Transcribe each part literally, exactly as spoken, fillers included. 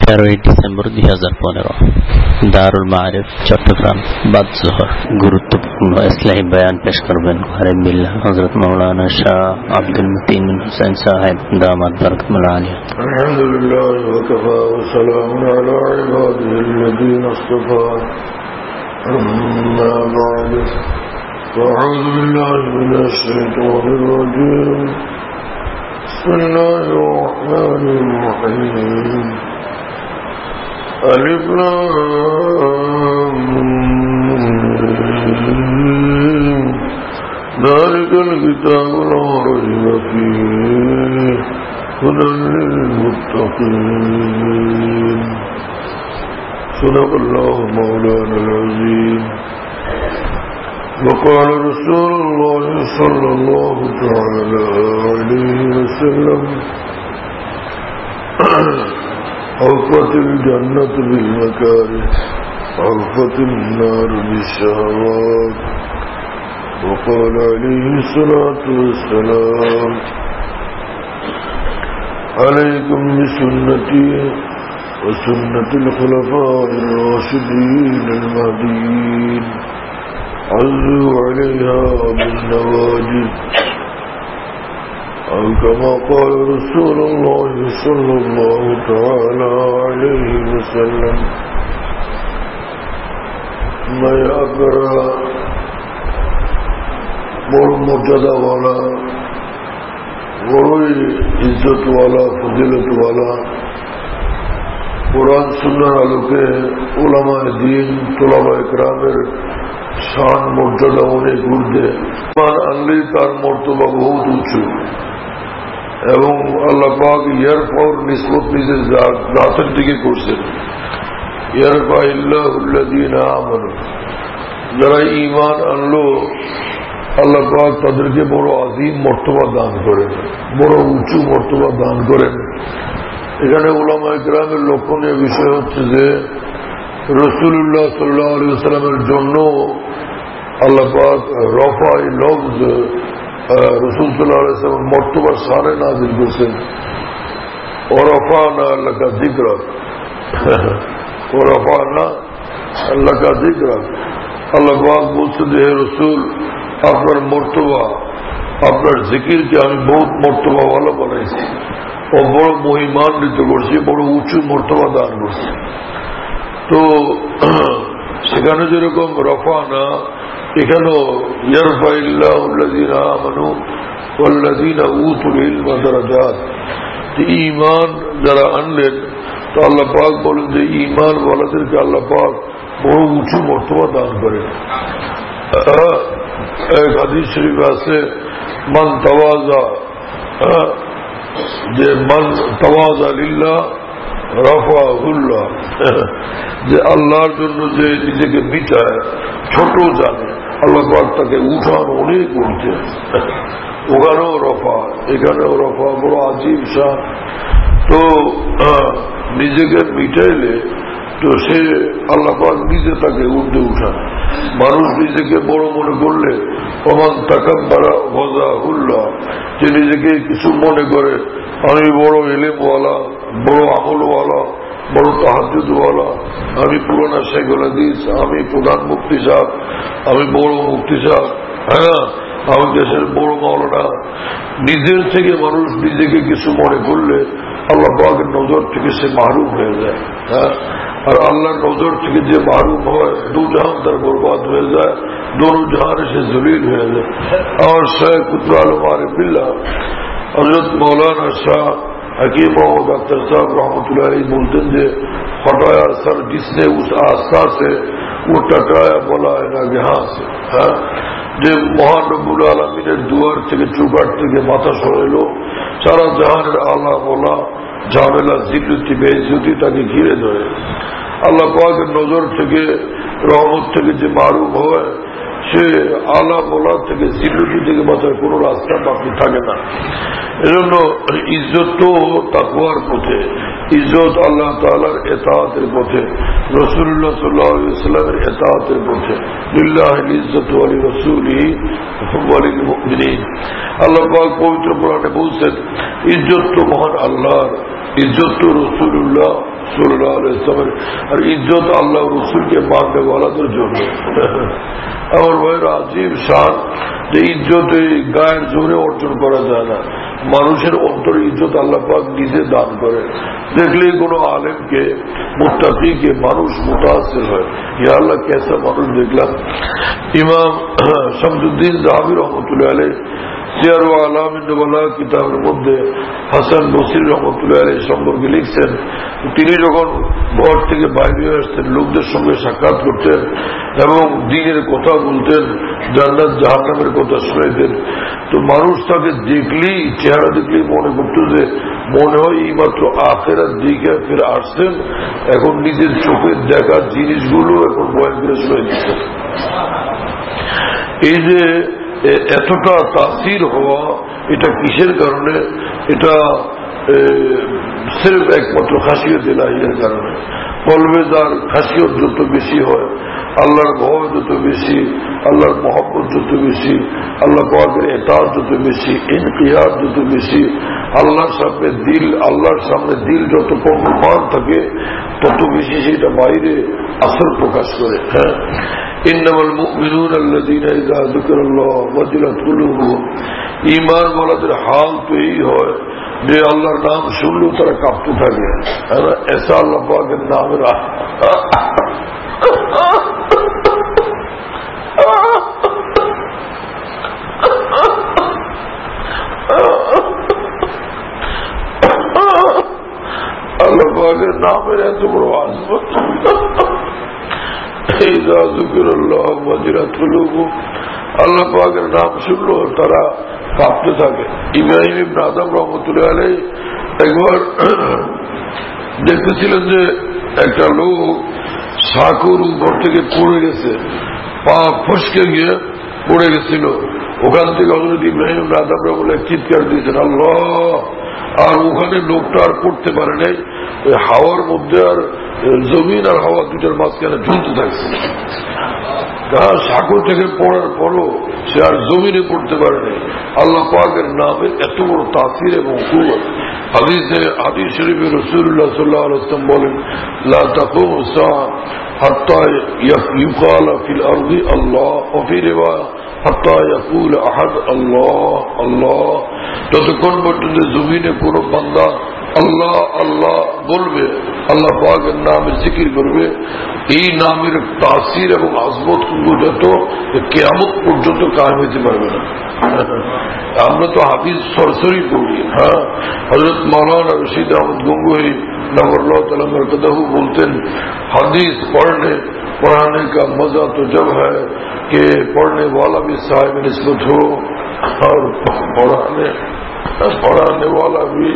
তেরোই ডিসেম্বর দুই হাজার পনেরো দারুল মাআরিফ চট্টগ্রাম বাদ জোহর গুরুত্বপূর্ণ ইসলাহি বয়ান পেশ করবেন আরিফ বিল্লাহ হযরত মাওলানা শাহ আব্দুল মতিন হুসাইন সাহেব দামাত বরকাতুল আলিয়া। আলহামদুলিল্লাহ ওয়া কাফা ওয়া সালামুন আলা ইবাদিহিল্লাযীনা ইসতাফা আম্মা বা'দ ফাআউযু বিল্লাহি মিনাশ শাইতানির রাজীম বিসমিল্লাহির রাহমানির রাহিম ألف لام ميم ذلك الكتاب لا ريب فيه هدى للمتقين صدق الله مولانا العظيم وقال رسول الله صلى الله تعالى عليه وسلم عرفت الجنة بالمكاره عرفت النار بالشهوات وقال عليه الصلاة والسلام عليكم بسنتي وسنة الخلفاء الراشدين المهديين عزوا عليها بالنواجذ أو كما قال رسول الله صلى الله تعالى عليه وسلم मैं अगर बड़ मर्यादा वाला बड़ी इज्जत वाला फजीलत वाला कुरान सुन्नार आलोके उलामाए दीन तुलाबा इकरामेर शान मर्यादा अनेक ऊर्ध्वे मान आनले तार मर्तबा बहुत उच्च এবং আল্লাহ পাক এরপর নিসবত নিজের জাতের দিকে করছেন ইয়ারফা ইল্লাহুল্লাযীনা আমানু যারা ঈমান আনলো আল্লাহ পাক তাদেরকে বড় আযীম মর্তবা দান করেন বড় উঁচু মর্তবা দান করেন। এখানে উলামায়ে কেরামের লক্ষণীয় বিষয় হচ্ছে যে রাসূলুল্লাহ সাল্লাল্লাহু আলাইহি ওয়াসাল্লামের জন্য আল্লাহ পাক রফাই লফজ रसूल सल्लल्लाहु अलैहि वसल्लम मर्तबा सारे नाजिल करছেন ওরফানা লাকা যিকরাক ওরফানা লাকা যিকরাক আল্লাহ পাক বলছেন যে হে রাসূল আপনার মর্তবা আপনার জিকিরকে আমি বহুত মর্তবা वाला বানাইছি ও বড় মহিমান্বিত করছি বড় উঁচু মর্তবা দান করছি। তো সেখানে যেরকম রফানা এখানেও ইয়ারফাইল্লাহুল্লাযীনা আমানু ওয়াল্লাযীনা উতুল ইলমা দারাজাত ঈমান যারা আনলেন তো আল্লাহ পাক বলেন যে ঈমান ওয়ালাদেরকে আল্লাহ পাক বড় উঁচু মর্তবা দান করেন। এক হাদিস শরীফে আছে মান তাওয়াজা যে মান তাওয়াজা লিল্লাহ রাফাহুল্লাহ যে আল্লাহর জন্য যে নিজেকে মিটায় ছোট জানে আল্লাহ পাক তাকে উঠানো অনেক উঠছে ওখানেও রফা এখানেও রফা বড় আজীব শান। তো নিজেকে মিটাইলে তো সে আল্লাহ পাক নিজে তাকে উঠতে উঠান। মানুষ নিজেকে বড় মনে করলে ওমান তাকাব্বারা ওয়াজাহুল্লাহ যে নিজেকে কিছু মনে করে আমি বড় ইলমওয়ালা বড় আমলওয়ালা বড় তাহাজ্জুদওয়ালা আমি পুরানা শেখুল হাদিস আমি প্রধান মুফতি সাহেব আমি বড় মুফতি সাহেব হ্যাঁ আমি দেশের বড় মাওলানা নিজের থেকে মানুষ নিজেকে কিছু মনে করলে আল্লাহ পাকের নজর থেকে সে মাহরুম হয়ে যায়। হ্যাঁ আর আল্লাহর নজর থেকে যে মাহরুম হয় দু জাহান তার বরবাদ হয়ে যায় দোনো জাহানে সে জলিল হয়ে যায়। আমার শেখ কুতুব আলম আরিফ বিল্লাহ হযরত মৌলানা শাহ हकीम मोहम्मद अख्तर साहब रहमतुल्लाह अलैह बोलते हैं हटाया सर जिसने उस आस्था से वो टकराया बोला है ना यहाँ से हाँ যে মহান রব্বুল আলামিনের দুয়ার থেকে চৌকাঠ থেকে মাথা সরাইলো সারা জাহানের আলা বলা ঝামেলা জিল্লতি বেইজ্জতি তাকে ঘিরে ধরে আল্লাহ পাকের নজর থেকে রহমত থেকে যে মারুফ হয় সে আলা বলা থেকে জিল্লতি থেকে বাঁচার কোন রাস্তা বাকি থাকে না। এজন্য ইজ্জত তো তাকওয়ার পথে ইজ্জত আল্লাহ তাআলার ইতাআতের পথে রাসূলুল্লাহ সাল্লাল্লাহু আলাইহি ওয়াসাল্লামের ইতাআতের পথে লিল্লাহিল ইজ্জতু ওয়া লিরাসূলিহি ওয়া লিল মুমিনিন। আল্লাহ পাক পবিত্র কোরআনে বলছেন ইজ্জত তো মহান আল্লাহর इज्जत तो रसूलुल्लाह सल्लल्लाहु अलैहि वसल्लम और इज्जत अल्लाह रसूल के मानने वाला तो जो और वह अजीब शान যে ইজ্জত গায়ের জোরে অর্জন করা যায় না, মানুষের অন্তরে ইজ্জত আল্লাহ পাক নিজে দান করে। দেখলেই কোনো আলেমকে মুত্তাকিকে মানুষ মুতাসির হয়, ইয়া আল্লাহ কেসা মানুষ দেখলাম। ইমাম শামসুদ্দিন যাহাবী রহমতুল্লাহ আলাইহি সিয়ার ও আলামিন নুবলা কিতাবের মধ্যে হাসান বসরি রহমতুল্লাহ আলাইহি সম্পর্কে লিখছেন, তিনি যখন ঘর থেকে বাইরে আসতেন, লোকদের সঙ্গে সাক্ষাৎ করতেন এবং দ্বীনের কথা বলতেন, জান্নাত জাহান্নামের কথা শুনাইতেন, তো মানুষ তাকে দেখলেই, চেহারা দেখলেই মনে করত যে মনে হয় এই মাত্র আখেরাত দিকে ফিরে আসছেন, এখন নিজের চোখের দেখা জিনিসগুলো এখন বয়ান করে শুনে দিচ্ছেন। এই যে এতটা তাসির হওয়া, এটা কিসের কারণে? এটা সির্ফ একমাত্র খাসিয়ত ইলাহির কারণে। কলবে যার খাসিয়ত যত বেশি হয়, আল্লাহর ভয় যত বেশি, আল্লাহর মহব্বত যত বেশি, আল্লাহ পাকের ইতাআত যত বেশি, ইনকিয়াদ যত বেশি, আল্লাহর সামনে দিল আল্লাহর সামনে দিল যত প্রমাণ থাকে, তত বেশি সেটা বাইরে আসর প্রকাশ করে। হ্যাঁ, ইন্নামাল মুমিনুনা আল্লাযীনা ইযা যুকিরাল্লাহু ওয়াজিলাত কুলুবুহুম, ঈমান ওয়ালাদের হাল তো এই হয় যে আল্লাহর নাম শুনলেও তারা কাঁপতে থাকে। এসা আল্লাহ পাকের নামের আল্লাহ পাকের নামের এত বড় আজমত। আল্লাহ পাকের নাম শুনলো তারা কাঁপতে থাকে। ইব্রাহিম ইবনে আদম রহমতুল্লাহ আলাইহি একবার দেখতেছিলেন যে একটা লোক সাঁকুর উপর থেকে পড়ে গেছে, পা ফসকে গিয়ে পড়ে গেছিল। ওখান থেকে হযরত ইব্রাহিম ইবনে আদম রহমতুল্লাহ চিৎকার দিয়েছেন আল্লাহ, আর ওখানে লোকটা আর পড়তে পারে নাই, ওই হাওয়ার মধ্যে আর জমিন আর হাওয়া দুটার মাঝখানে ঝুলতে থাকছে। সাঁকো থেকে পড়ার পরও সে আর জমিনে পড়তে পারেনি। আল্লাহ পাকের নামের এত বড় তাসির এবং কুওয়াত। হাদিসে হাদিস শরীফে রাসূলুল্লাহ সাল্লাল্লাহু আলাইহি ওয়াসাল্লাম বলেন, লা তাকুমু সাআ হাত্তা ইউকাল ফিল আরদি আল্লাহ ওয়া ফি রিওয়ায়া হাত্তা ইয়াকুল আহাদ আল্লাহ আল্লাহ। যতক্ষণ পর্যন্ত জমিনে কোনো বান্দা আল্লাহ আল্লাহ বলবে, আল্লাহ পাকের নামে জিকির করবে, এই নামের তাসির এবং আজমত যত কিয়ামত পর্যন্ত কায়েম হইতে পারবে না। আমরা তো হাফিজ সরসরি পড়ি। হ্যাঁ, হযরত মাওলানা রশিদ আহমদ গঙ্গোহী नवरल्लाहु तआला मरकदहू बोलते हैं, हदीस पढ़ने पढ़ाने का मजा तो जब है कि पढ़ने वाला भी साहिब निस्बत हो और पढ़ाने पढ़ाने वाला भी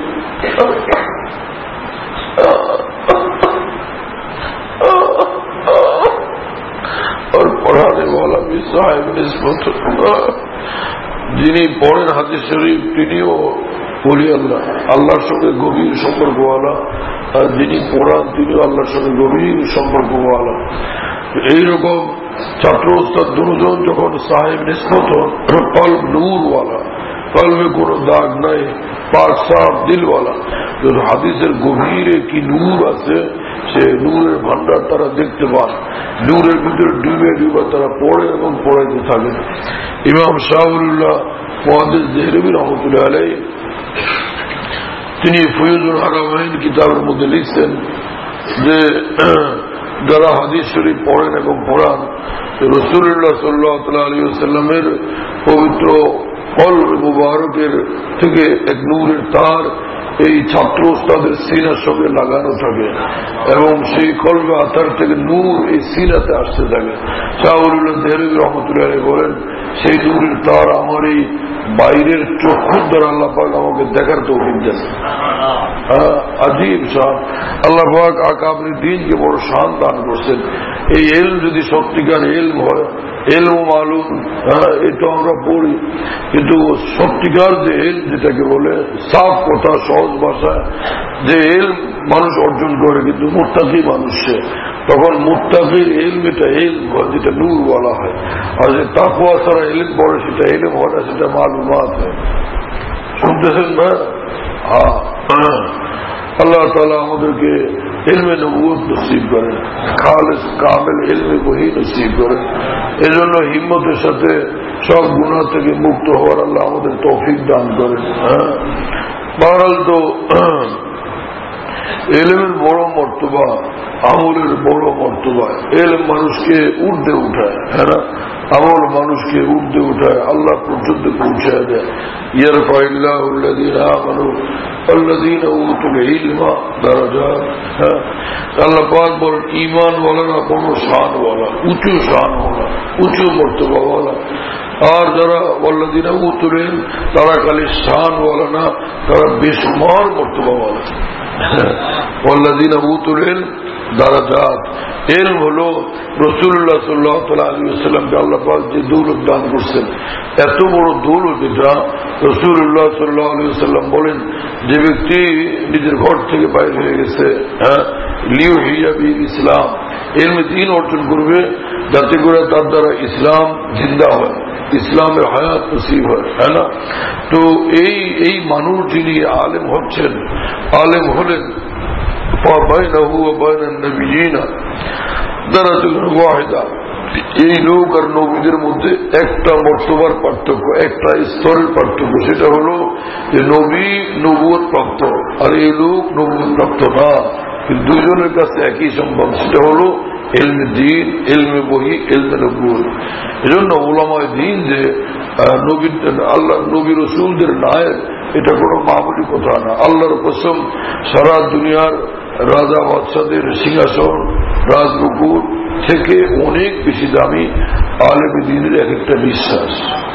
और पढ़ाने वाला भी साहिब निस्बत हो। যিনি পড়েন হাদিস শরীফ তিনিও বলি আল্লাহ আল্লাহর সঙ্গে গভীর সম্পর্কওয়ালা, আর যিনি পড়ান তিনিও আল্লাহর সঙ্গে গভীর সম্পর্কওয়ালা। এইরকম ছাত্র ওস্তাদ দুজন যখন সাহেব নিসবত হন, কলব নূরওয়ালা, কলবে কোনো দাগ নাই, পাক সাফ দিলওয়ালা, হাদিসের গভীরে কি নূর আছে সে নূরের ভান্ডার তারা দেখতে পান। নূরের ভিতরে ডুবে ডুবে তারা পড়ে এবং পড়াইতে থাকেন। ইমাম শাহুল্লাহ মুহাদ্দিস দেহলভী রহমতুল্লাহ আলাইহি তিনি ফয়জুল হারামাইন কিতাবের মধ্যে লিখছেন যে যারা হাদিস শরীফ পড়েন এবং পড়ান, রাসূলুল্লাহ সাল্লাল্লাহু আলাইহি ওয়াসাল্লামের পবিত্র কলব মুবারকের থেকে এক নূরের তার এই ছাত্র ওস্তাদের সিনার সঙ্গে লাগানো থাকে এবং সেই কলবে আতার থেকে নূর এই সিনাতে আসতে থাকে। শাহুল্লাহ দেহলভী রহমতুল্লাহ আলাইহি বলেন, সেই নূরের তার আমার এই বাইরের চক্ষুর দ্বারা আল্লাহ পাক আমাকে দেখার তৌফিক দেন। আজীব শান আল্লাহ পাক আকাবরি দ্বীনকে বড় শান দান করছেন। এই ইলম যদি সত্যিকার ইলম হয়, ইলম মালুম, এটা আমরা পড়ি, কিন্তু সত্যিকার যে ইলম যেটাকে বলে সাফ কথা সহজ ভাষায় যে ইলম মানুষ অর্জন করে, কিন্তু মুত্তাকি মানুষে তখন মুত্তাকির ইলম এটা ইলম হয় যেটা নূর বলা হয়, আর যে তাকওয়া ছাড়া ইলম পড়ে সেটা ইলম হয় না, সেটা মালুমাত হয়। শুনতেছেন না? হ্যাঁ, আল্লাহ তাআলা আমাদেরকে ইলমে নবুয়ত নসিব করেন, খালেস কামেল ইলমে ওহী নসিব করেন। এজন্য হিম্মতের সাথে সব গুনাহ থেকে মুক্ত হওয়ার আল্লাহ আমাদের তৌফিক দান করেন। হ্যাঁ, বহরহাল তো এলমের বড় মর্তবা, আমলের বড় মর্তবা। এলম মানুষকে ঊর্ধ্বে উঠায়, হ্যাঁ না, আমল মানুষকে ঊর্ধ্বে উঠায়, আল্লাহ পর্যন্ত পৌঁছায় দেয়। ইয়ারফাইল্লাহু আল্লাযীনা আমানু ওয়াল্লাযীনা উতুল ইলমা দারাজাত। হ্যাঁ, আল্লাহ পাক বলেন ঈমান ওয়ালারা বড় শানওয়ালা, উঁচু শানওয়ালা, উঁচু মর্তবাওয়ালা। আর যারা ওয়াল্লাযীনা উতুল ইলম, তারা খালি শানওয়ালা না, তারা বেশুমার মর্তবাওয়ালা। ওয়াল্লাযীনা উতুল ইলম দারাজাত। ইলম হলো রাসূলুল্লাহ সাল্লাল্লাহু আলাইহি ওয়াসাল্লামকে আল্লাহ পাক যে দৌলত দান করছেন, এত বড় দৌলত এটা। রাসূলুল্লাহ সাল্লাল্লাহু আলাইহি ওয়াসাল্লাম বলেন, যে ব্যক্তি নিজের ঘর থেকে বাইরে হয়ে গেছে, হ্যাঁ, লিউহিয়া বিল ইসলাম, ইলমে দ্বীন অর্জন করবে, যাতে করে তার দ্বারা ইসলাম জিন্দা হয়, ইসলামের হায়াত নসিব হয়, হ্যাঁ না। তো এই এই মানুষ যিনি আলেম হচ্ছেন, আলেম হলেন এই লোক আর নবীদের মধ্যে একটা মর্তবার পার্থক্য, একটা স্তরের পার্থক্য। সেটা হলো যে নবী নবুয়ত প্রাপ্ত আর এই লোক নবুয়ত প্রাপ্ত না, কিন্তু দুজনের কাছে একই সম্ভব। সেটা হলো ইলমে দ্বীন, ইলমে ওহী, ইলমে নবুয়ত। এজন্য উলামায়ে দ্বীন যে নবী আল্লাহ নবী রাসূলদের নায়েব, এটা কোনো মামুলি কথা না। আল্লাহর কসম, সারা দুনিয়ার রাজা বাদশাদের সিংহাসন রাজমুকুট থেকে অনেক বেশি দামি আলেম দ্বীনের এক একটা বিশ্বাস।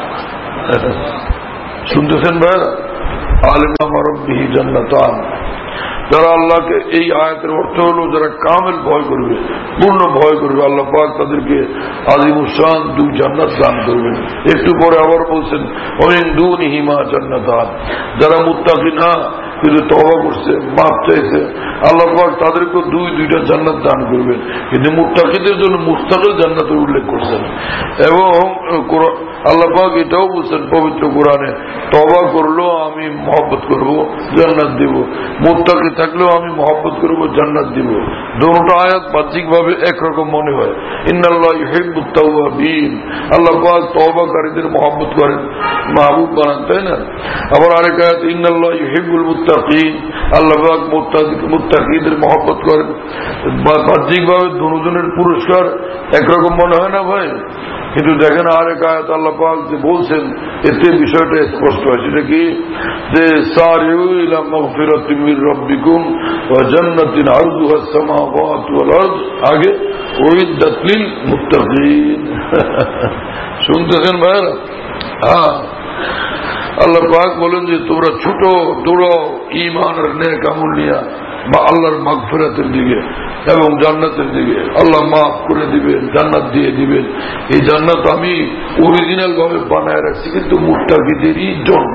শুনতেছেন ভাইরা? আলেম মারব্বিহি জান্নাতান। যারা আল্লাহকে, এই আয়াতের অর্থ হলো যারা কামেল ভয় করবে, পূর্ণ ভয় করবে, আল্লাহ পাক তাদেরকে আযীমুশ-শান দুই জান্নাত দান করবেন। একটু পরে আবার বলছেন ওমিন দুনিহিমা জান্নাতান। যারা মুত্তাকি না কিন্তু তওবা করছে, মাফ চাইছে, আল্লাহ পাক তাদেরকে দুই দুইটা জান্নাত দান করবেন। কিন্তু মুত্তাকিদের জন্য মুস্তাকিল জান্নাতের উল্লেখ করছেন। এবং আল্লাহ পাক এটাও বলছেন পবিত্র কোরআনে, তওবা করলেও আমি মহব্বত করব, জান্নাত দিব, মুত্তাকি থাকলেও আমি মহব্বত করব, জান্নাত দিব। দুটো আয়াত বাহ্যিকভাবে একরকম মনে হয়। ইন্নাল্লাহ ইউহিব্বুত তাওয়াবিন, আল্লাহ পাক তওবাকারীদের মহব্বত করেন, মাহবুব বানান, তাই না? আবার আরেক আয়াত ইন্নাল্লাহ ইউহিব্বুল মুত্তাকিন, আল্লাহ পাক মুত্তাকিদের মহব্বত করেন। বাহ্যিকভাবে দুজনের পুরস্কার একরকম মনে হয় না ভাই? কিন্তু দেখেন আরেক আয়াত আল্লাহ পাক যে বলছেন, এতে বিষয়টা স্পষ্ট হয়। সেটা কি? যে সারিউ ইলা মাগফিরাতিন মির রাব্বিকুম ওয়া জান্নাতিন আরদুহাস সামাওয়াতু ওয়াল আরদ, আগে উইদ্দাত লিল মুত্তাকিন। শুনতেছেন ভাইরা? হ্যাঁ, আল্লাহ পাক বলেন যে তোমরা ছোট দৌড়াও ঈমান আর নেক আমল নিয়া বা আল্লাহর মাগফিরাতের দিকে এবং জান্নাতের দিকে। আল্লাহ মাফ করে দিবেন, জান্নাত দিয়ে দিবেন। এই জান্নাত আমি অরিজিনাল ভাবে বানায় রাখছি, কিন্তু মুত্তাকিদেরই জন্য।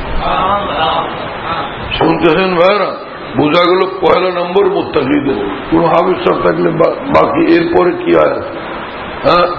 শুনতেছেন ভাইরা? বোঝা গেল পয়লা নম্বর মুত্তাকিদের। কোন হাবিস থাকলে বাকি এরপরে কি আয়াত? হ্যাঁ,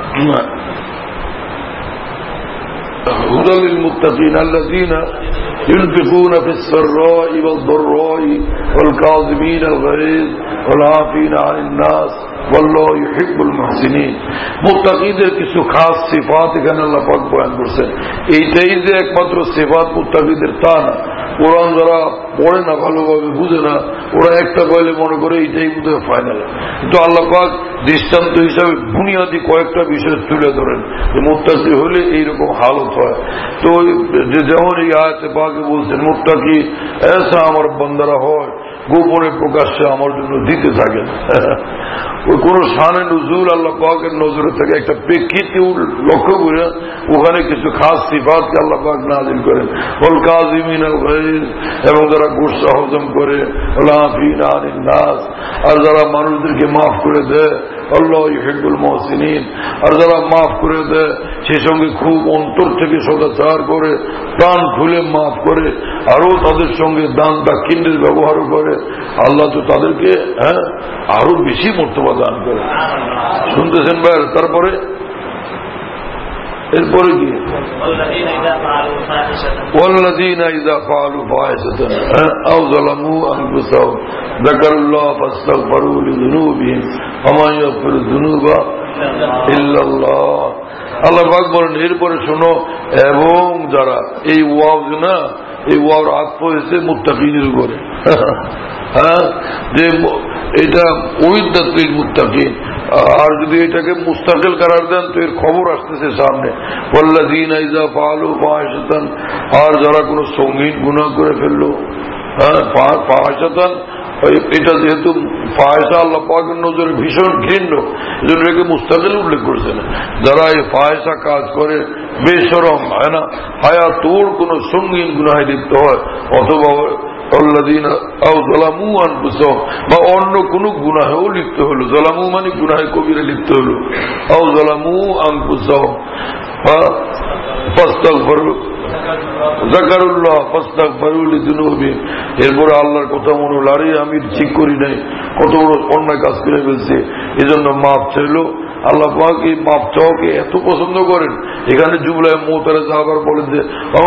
هدى للمتقين الذين ينفقون في السراء والضراء والكاظمين الغيظ والعافين عن الناس والله يحب المحسنين। মুত্তাকিদের কিছু খাস সিফাত এখানে আল্লাহ পাক বয়ান করেছেন। এইটাই যে একমাত্র সিফাত মুত্তাকিদের তা না। কোরআন যারা পড়ে না, ভালোভাবে বুঝে না, ওরা একটা কইলে মনে করে এইটাই বোধহয় ফাইনাল। কিন্তু আল্লাহ পাক দৃষ্টান্ত হিসাবে বুনিয়াদী কয়েকটা বিষয় তুলে ধরেন যে মুত্তাকি হলে এইরকম হালত হয়। তো যেমন এই আয়াতে পাকে বলছেন মুত্তাকি এসা আমার বান্দারা হয় গোপনে প্রকাশ্যে আমার জন্য দিতে থাকেন। ওই কোন শানে নুজুল আল্লাহ পাকের নজরে থাকে, একটা প্রেক্ষিতে লক্ষ্য করে ওখানে কিছু খাস সিফাতকে আল্লাহ পাক নাযিল করেন। ওয়াল কাযিমিন আল গায়জ, এবং যারা গুসা হজম করে, ওয়াল আফিনা আনিন নাস, আর যারা মানুষদেরকে মাফ করে দেয়, আল্লাহ ইউহিব্বুল মুহসিনিন, আর যারা মাফ করে দেয় সেই সঙ্গে খুব অন্তর থেকে সদাচার করে, প্রাণ খুলে মাফ করে, আরো তাদের সঙ্গে দান দাক্ষিণ্যের ব্যবহারও করে, আল্লাহ তো তাদেরকে হ্যাঁ আরো বেশি মর্তবা দান করে। শুনতেছেন ভাই? তারপরে এরপরে কি والذين إذا فعلوا فاحشة أو ظلموا أنفسهم ذكروا الله فاستغفروا لذنوبهم ومن يغفر الذنوب إلا الله আল্লাহ পাক বলেন এরপরে শোনো এবং যারা এই ওয়াজ না এই ওয়ার আত্ম হয়েছে মুত্তাকিনের উপরে হ্যাঁ যে এটা ওইদাতিল মুত্তাকিন আর যদি এটাকে মুস্তাকিল করার দেন তো এর খবর আসতেছে সামনে ওয়াল্লাযীনা ইযা ফাআলু ফাহিশাতান আর যারা কোনো সঙ্গীন গুনাহ করে ফেললো হ্যাঁ ফাহিশাতান এটা যেহেতু ফাহিশা আল্লাহ পাকের নজরে ভীষণ ঘৃণ্য এজন্য একে মুস্তাকিল উল্লেখ করেছেন যারা এই ফাহিশা কাজ করে বেশরম হয় না হায়া তোর কোন সঙ্গীন গুনাহে লিপ্ত হয় অথবা বা অন্য কোন গুনাহেও লিপ্ত হলো জলামু মানে গুনাহে কবিরে লিপ্ত হলো আও জলামু আনফুসাহুম ফাস্তাগফিরু যাকারুল্লাহ ফাস্তাগফিরু লিযুনুবিহিম এরপর আল্লাহর কথা মনে হলো আরে আমি ঠিক করি নাই কত বড় অন্যায় কাজ করে ফেলছি এজন্য মাফ চাইলো আল্লাহ পাক এই মাফ চাওয়াকে এত পছন্দ করেন এখানে জুমলায় মুতারে সাহাবার বলেন যে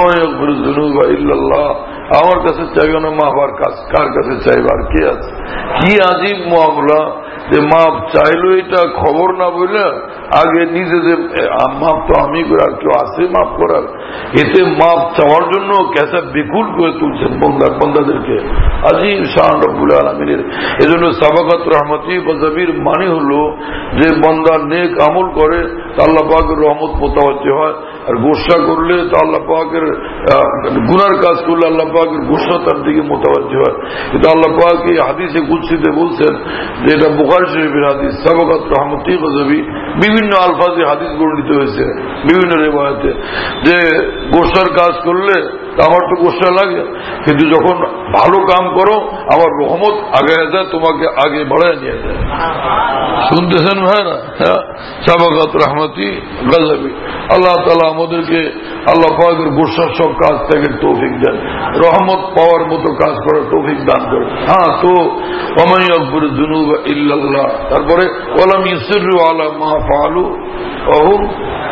ইল্লাল্লাহ আমার কাছে চাইবে না মাফ আর কার কাছে চাইবার কে আছে কি আজীব মামলা যে মাপ চাইলো এটা খবর না বললে আগে নিজে যে মাপ তো আমি করে আর কেউ আছে মাপ করার এতে মাপ চাওয়ার জন্য কেসা বেকুল করে তুলছেন বন্দার বন্দাদেরকে আজীব শান রব্বুল আলামিনের। এজন্য সাবাকাত রহমতি বজাবির মানে হলো যে বন্দা নেক আমল করে আল্লাহ পাকের রহমত মোতাবজ্জে হয় আর গোসা করলে তো আল্লাহ পাকের গুনার কাজ করলে আল্লাহ পাকের গোসা তার দিকে মোতাবজ্জে হয়। কিন্তু আল্লাহ পাক এই হাদিসে কুদসিতে বলছেন যে এটা বুখারী শরীফের হাদিস সাবাকাত রহমতি বজাবি বিভিন্ন আলফাজে হাদিস বর্ণিত হয়েছে বিভিন্ন রিওয়ায়াতে যে গোসার কাজ করলে আমার তো গোসা লাগে কিন্তু যখন ভালো কাম করো আমার রহমত আগে যায় তোমাকে আগে বাড়ায় নিয়ে যায়। শুনতেছেন ভাইরা সাবাকাত রহমতি গজবি আল্লাহ তাআলা আমাদেরকে আল্লাহ পাকের গোসার সব কাজ থেকে তৌফিক দেন রহমত পাওয়ার মতো কাজ করার তৌফিক দান করেন। হ্যাঁ তো ওমান ইয়াগফিরু যুনুবা ইল্লাল্লাহ তারপরে ওয়ালাম ইউসিরু আলা মা ফাআলু ওহুম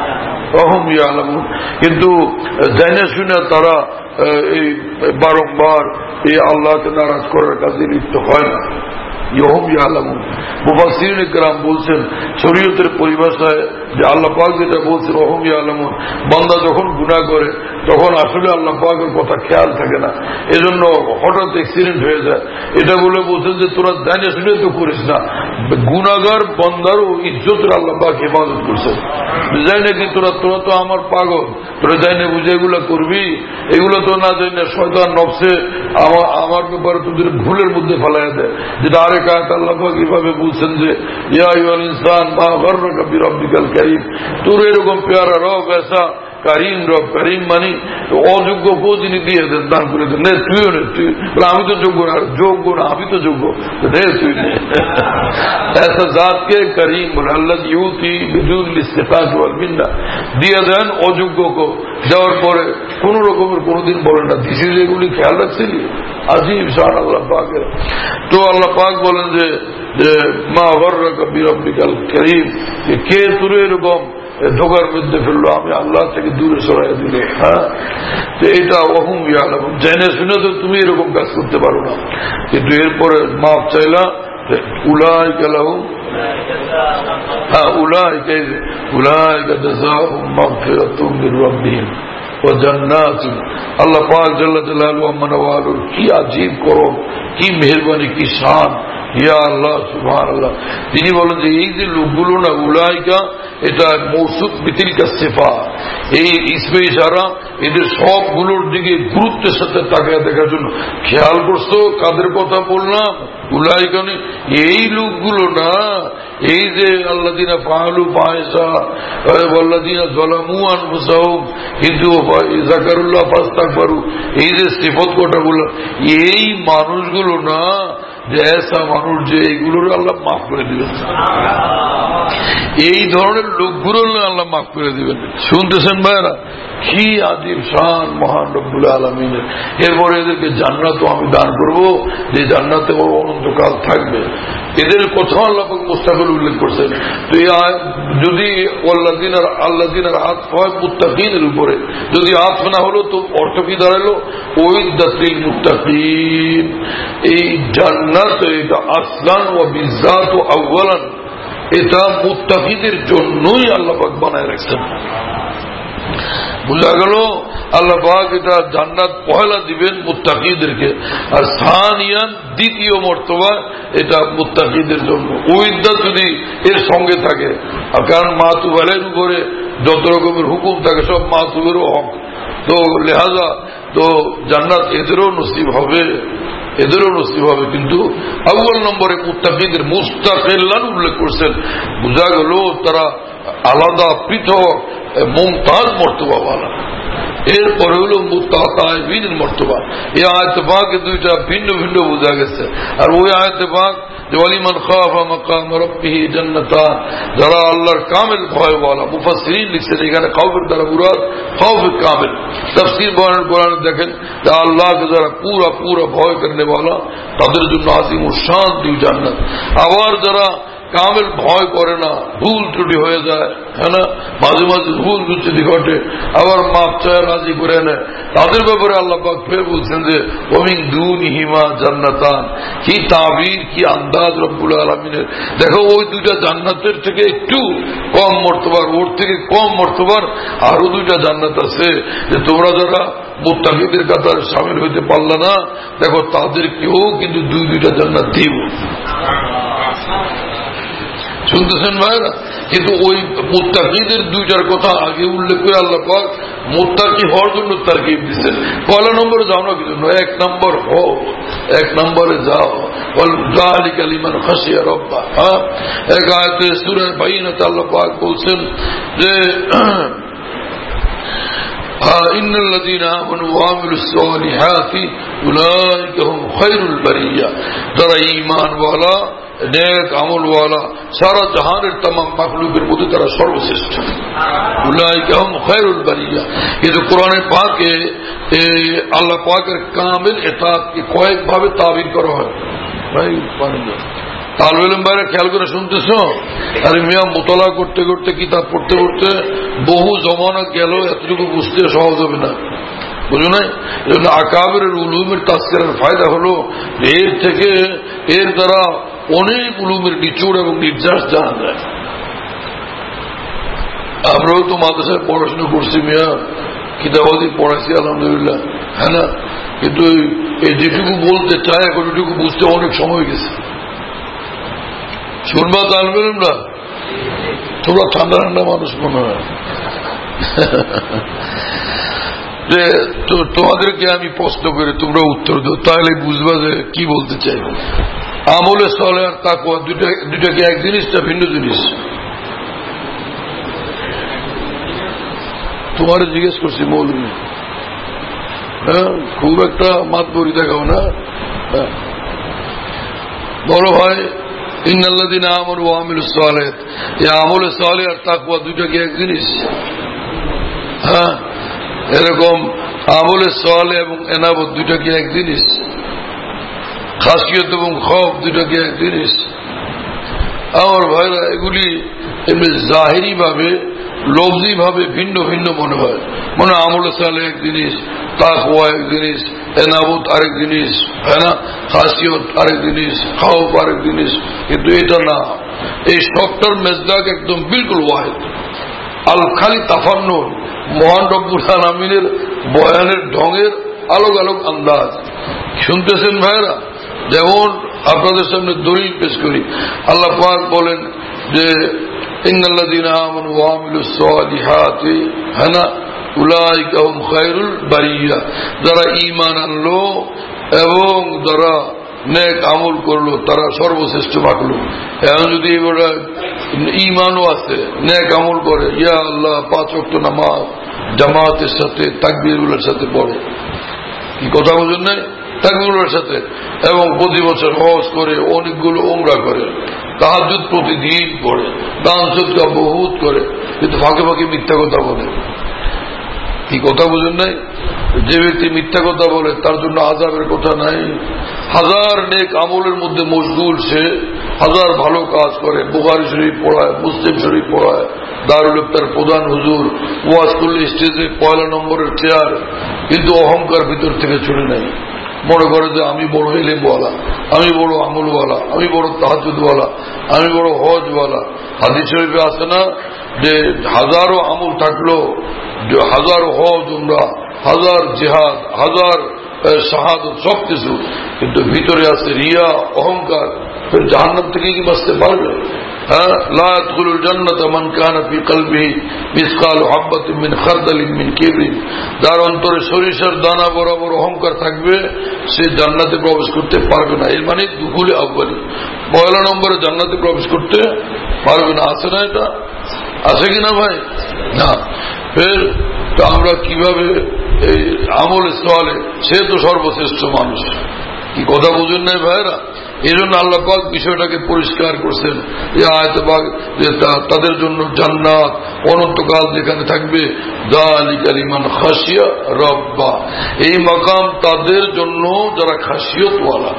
ওহুম ইয়ালামুন কিন্তু জেনে শুনে তারা এই বারংবার এই আল্লাহকে নারাজ করার কাজে লিপ্ত হয় না। ইহম ইয়ালামুন মুফাসসিরিন কিরাম বলছেন শরীয়তের পরিভাষায় যে আল্লাহ পাক যেটা বলছেন ওহম ইয়ালামুন বান্দা যখন গুনাহ করে তখন আসলে আল্লাহ পাকের কথা খেয়াল থাকে না এজন্য হঠাৎ অ্যাক্সিডেন্ট হয়ে যায় এটা বলে বলছেন যে তোরা জানিয়ে শুনে তো করিস না গুনাহগার বান্দারও ইজ্জতের আল্লাহ পাক হেফাজত করছেন যাই নাকি তোরা তোরা তো আমার পাগল তোরা যাই না বুঝে এগুলো করবি এগুলো তো না যাই না শয়তান নফসে আমার আমার ব্যাপারে তোদের ভুলের মধ্যে ফেলাইয়া দেয় যেটা আরেক আয়াত আল্লাহ পাক এভাবে বলছেন যে ইয়া আইয়ুহাল ইনসান মা গাররাকা বিরাব্বিকাল কারীম তোর এরকম পেয়ারা রব এসা কারিম রব কারিম মানি অযোগ্য যিনি দিয়ে দেন দান করে দেন তুইও নে তুই আমি তো যোগ্য না যোগ্য না আমি তো যোগ্য রে তুই নে ऐसा जात के करीम বলে আল্লাহ ইউতি বিদুন ইস্তিফাত ওয়াল মিন্না দিয়ে দেন অযোগ্যকে যাওয়ার পরে কোন রকমের কোনদিন বলেন না দিছি যেগুলি খেয়াল রাখছিলি আজিব শান আল্লাহ পাকের। তো আল্লাহ পাক বলেন যে মা গাররাকা বিরাব্বিকাল কারীম কে তোর এরকম ধোকার মধ্যে ফেললো আমি আল্লাহ থেকে দূরে সরাই দিল। হ্যাঁ তো এটা ওহুম ইয়ালামুন জেনে শুনে তো তুমি এরকম কাজ করতে পারো না কিন্তু এরপরে মাফ চাইলা উলাইকা লাহুম হ্যাঁ উলাইকা উলাইকা জাযাউহুম মাগফিরাতুম মির রাব্বিহিম ওয়া জান্নাতুন আল্লাহ পাক জাল্লা জালালুহু ওয়া মানওয়ালুহু কি আজীব করম কি মেহেরবানি কি শান ইয়া আল্লাহ সুবহানাল্লাহ। তিনি বলেন যে এই যে লোকগুলো না উলাইকা এটা মৌসুফ বিতিলকা সিফা এই ইসমে ইশারা এদের সবগুলোর দিকে গুরুত্বের সাথে তাকিয়ে দেখার জন্য খেয়াল করছো কাদের কথা বললাম উলাইকা এই লোকগুলো না এই যে আল্লাযিনা ফাআলু ফাহিশা ওয়াল্লাযিনা যালামু আনফুসাহুম কিন্তু যাকারুল্লাহ ফাস্তাগফিরু এই যে সিফত কথা বললাম এই মানুষগুলো না যে এসা মানুষ যে এইগুলোর আল্লাহ মাফ করে দিবেন এই ধরনের লোকগুলো আল্লাহ মাফ করে দিবেন। শুনতেছেন ভাইরা, কি আদিম শান মহান রব্বুল আলামিনের। এরপরে এদেরকে জান্নাতও আমি দান করবো, যে জান্নাতে বড় অনন্তকাল থাকবে। এদের কোথাও আল্লাহ মুস্তাকিল উল্লেখ করছেন। তো যদি আল্লাযিনার আল্লাযিনার আতফ হয় মুত্তাকিনের উপরে, যদি আতফ না হলো তো অর্থ কি দাঁড়ালো? উইদ্দাতিল মুত্তাকিন। এই জান্নাত এটা আসলান ওয়া বিজাত ও আউয়ালান, এটা মুত্তাকিদের জন্যই আল্লাহ পাক বানায় রাখছেন। বুঝা গেল? আল্লাহ পাক এটা জান্নাত পয়লা দিবেন মুত্তাকিদেরকে, আর সানিয়ান দ্বিতীয় মর্তবা এটা মুত্তাকিদের জন্য। উইদ্দাত যদি এর সঙ্গে থাকে, কারণ মাতুবালের উপরে যত রকমের হুকুম থাকে সব মাতুবেরও হক, তো লেহাজা তো জান্নাত এদেরও নসিব হবে, এদেরও নসিব হবে। কিন্তু আউয়াল নম্বরে মুত্তাকিদের মুস্তাকিল্লান উল্লেখ করছেন। বুঝা গেল তারা আলাদা পৃথক মুমতাজ মর্তবাওয়ালা। এরপরে হল মুত্তাকিনের মর্তবা। এই আয়াতে পাকে দুইটা ভিন্ন ভিন্ন বোঝা গেছে। আর ওই আয়াতে পাক যে ওয়ালিমান খাফা মাকাম রাব্বিহি জান্নাতান, যারা আল্লাহর কামেল ভয়ওয়ালা। মুফাসসিরিন লিখছেন এখানে খাউফের দ্বারা মুরাদ খাউফে কামেল। তাফসীর বয়ান কোরআনে দেখেন যে আল্লাহকে যারা পুরা পুরা ভয় করনে वाला তাদের জন্য আজিমুশ শান দুই জান্নাত। আবার যারা কামেল ভয় করে না, ভুল ত্রুটি হয়ে যায়, হ্যাঁ না, মাঝে মাঝে ভুল বিচ্ছুতি ঘটে, আবার মাপ চায় রাজি করে নেয়, তাদের ব্যাপারে আল্লাহ পাক ফের বলছেন যে ওমিন দুনিহিমা জান্নাতান। কি তাবির, কি আন্দাজ রব্বুল আলামিনের। দেখো ওই দুইটা জান্নাতের থেকে একটু কম মর্তবার, ওর থেকে কম মর্তবার আরো দুইটা জান্নাত আছে, যে তোমরা যারা মুত্তাকিদের কাতারে শামিল হইতে পারলে না, দেখো তাদেরকেও কিন্তু দুই দুইটা জান্নাত দিব। শুনতেছেন ভাইরা? কিন্তু ওই মুত্তাকিদের দুইটার কথা আগে উল্লেখ করে আল্লাহ পাক মুত্তাকি হওয়ার জন্য তারকিব দিচ্ছেন। পয়লা নম্বরে যাও না কিছু, এক নম্বর হও, এক নম্বরে যাও। যালিকা লিমান খাশিয়া রাব্বাহ। হ্যাঁ, এক আয়াতে সূরা বাইনাতে আল্লাহ পাক বলছেন যে ইন্নাল্লাযীনা আমানু ওয়া আমিলুস সালিহাতি উলাইকা হুম খায়রুল বারিয়া। যারা ঈমান ওয়ালা, নেক আমল ওয়ালা, সারা জাহানের तमाम মাখলুকের মধ্যে তারা সর্বশ্রেষ্ঠ। উলাইকা হুম খায়রুল বারিয়া। কিন্তু কোরআনে পাকে আল্লাহ পাকের কামিল ইতাআতকে কয়েক ভাবে তাবির করা হয়। ভাই তালবেলম বাইরে খেয়াল করে শুনতেছ? আরে মিয়া মোতলা করতে করতে, কিতাব পড়তে পড়তে বহু জমানা গেল, এতটুকু বুঝতে সহজ হবে না, বুঝো না? এই জন্য আকাবের উলুমের তাসকিরার ফায়দা হলো এর থেকে এর দ্বারা অনেক উলুমের নিচুড় এবং নির্যাস জানা যায়। আমরাও তো মাদ্রাসায় পড়াশোনা করছি মিয়া, কিতাবাদি পড়াইছি আলহামদুলিল্লাহ, হ্যাঁ না, কিন্তু এই যেটুকু বলতে চায় এখন ওইটুকু বুঝতে অনেক সময় গেছে। শুনবা তালবেন না, তোমরা ঠান্ডা ঠান্ডা মানুষ মনে হয়। যে তোমাদেরকে আমি প্রশ্ন করে তোমরা উত্তর দাও, তাহলে বুঝবা যে কি বলতে চাই। আমলে সালেহ আর তাকওয়া দুইটা দুইটা কি এক জিনিসটা ভিন্ন জিনিস? তোমার জিজ্ঞেস করছি মৌলভী, হ্যাঁ, খুব একটা মাতবরি দেখাও না। বড় ভাই ইন্নাল্লাযীনা আমানু ওয়া আমিলুস সালিহাত, এই আমলে সালেহ আর তাকওয়া দুইটা কি এক জিনিস? হ্যাঁ, এরকম আমলে সালেহ এবং এনাবত দুইটা কি এক জিনিস? খাসিয়ত এবং খৌফ দুইটা কি এক জিনিস? আমার ভাইরা, এগুলি এমনি জাহিরি ভাবে, লফজি ভাবে ভিন্ন ভিন্ন মনে হয়। মনে আমলে সালেহ এক জিনিস, তাকওয়া এক জিনিস, এনাবত আরেক জিনিস, হ্যাঁ না, খাসিয়ত আরেক জিনিস, খৌফ আরেক জিনিস। কিন্তু এটা না, এই সবটার মেজদাক একদম বিলকুল ওয়াহিদ। আল খালি তাফান্নুন, মহান রব্বুল আলামিনের বয়ানের ঢঙের আলোক আলোক আন্দাজ। শুনতেছেন ভাইরা? যেমন আপনাদের সামনে দলিল পেশ করি, আল্লাহ পাক বলেন যে ইন্নাল্লাযীনা আমানু ওয়া আমিলুস সালিহাতি, হ্যাঁ না, উলাইকা হুম খায়রুল বারিয়া। যারা ঈমান আনলো এবং যারা নেক আমল করলো তারা সর্বশ্রেষ্ঠ মাখলুক। এখন যদি ওরা ঈমানও আছে, নেক আমল করে, ইয়া আল্লাহ পাঁচ ওয়াক্ত নামাজ জামাতের সাথে তাকবীরগুলোর সাথে পড়ে, কি কথা বুঝেন না? তাকবীরের সাথে, এবং প্রতি বছর হজ করে, অনেকগুলো উমরা করে, তাহাজ্জুদ প্রতিদিন পড়ে, দান সদকা বহুত করে, কিন্তু ফাঁকে ফাঁকে মিথ্যা কথা বলে। কি কথা বুঝেন নাই? যে ব্যক্তি মিথ্যা কথা বলে তার জন্য আযাবের কথা নাই। হাজার নেক আমলের মধ্যে মশগুল, সে হাজার ভালো কাজ করে, বুখারী শরীফ পড়ায়, মুসলিম শরীফ পড়ায়, দারুল ইফতার প্রধান হুজুর, ওয়াজ করলে স্টেজে পয়লা নম্বরের চেয়ার, কিন্তু অহংকার ভিতর থেকে ছুটে নাই। মনে করে যে আমি বড় ইলমওয়ালা, আমি বড় আমলওয়ালা, আমি বড় তাহাজ্জুদওয়ালা, আমি বড় হজওয়ালা। হাদিস শরীফে আছে না যে হাজারো আমল থাকলো, হাজারো হজ উমরা, হাজার জিহাদ, হাজার শাহাদত, সবকিছু, কিন্তু ভিতরে আছে রিয়া, অহংকার, ফের জাহান্নাম থেকে কি বাঁচতে পারবে? হ্যাঁ, লা ইয়াদখুলুল জান্নাতা মান কানা ফি কলবিহি মিসকালু হাববাতিন মিন খারদালিন মিন কিবরিন। যার অন্তরে সরিষার দানা বরাবর অহংকার থাকবে, সে জান্নাতে প্রবেশ করতে পারবে না। এর মানে দুখুলে আউয়ালি, পয়লা নম্বরে জান্নাতে প্রবেশ করতে পারবে না। আছে না? এটা আছে কিনা ভাই? না। ফের তো আমরা কিভাবে এই আমল ইসলামে, সে তো সর্বশ্রেষ্ঠ মানুষ। কি কথা বুঝেন নাই ভাইরা? এই জন্য আল্লাহ পাক বিষয়টাকে পরিষ্কার করছেন। এই আয়াতে পাক যে তাদের জন্য জান্নাত অনন্তকাল যেখানে থাকবে, যালিকা লিমান খাশিয়া রাব্বা, এই মাকাম তাদের জন্য যারা খাশিয়তওয়ালা।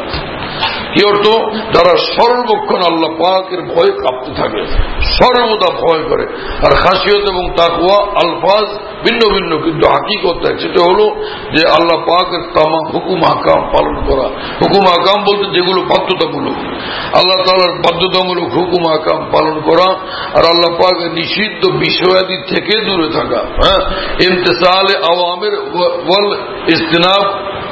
কি অর্থ? যারা সর্বক্ষণ আল্লাহ পাকের ভয়ে কাঁপতে থাকে, সর্বদা ভয় করে। আর খাশিয়ত এবং তাকওয়া আলফাজ ভিন্ন ভিন্ন, কিন্তু হাকিকত এক, সেটা হলো যে আল্লাহ পাকের তামাম হুকুম আহকাম পালন করা। হুকুম আহকাম বলতে যেগুলো বাধ্যতামূলক, আল্লাহ তাআলার বাধ্যতামূলক হুকুম আহকাম পালন করা, আর আল্লাহ পাকের নিষিদ্ধ বিষয়াদি থেকে দূরে থাকা। হ্যাঁ, ইমতিসালে আওয়ামির ওয়াল ইজতিনাব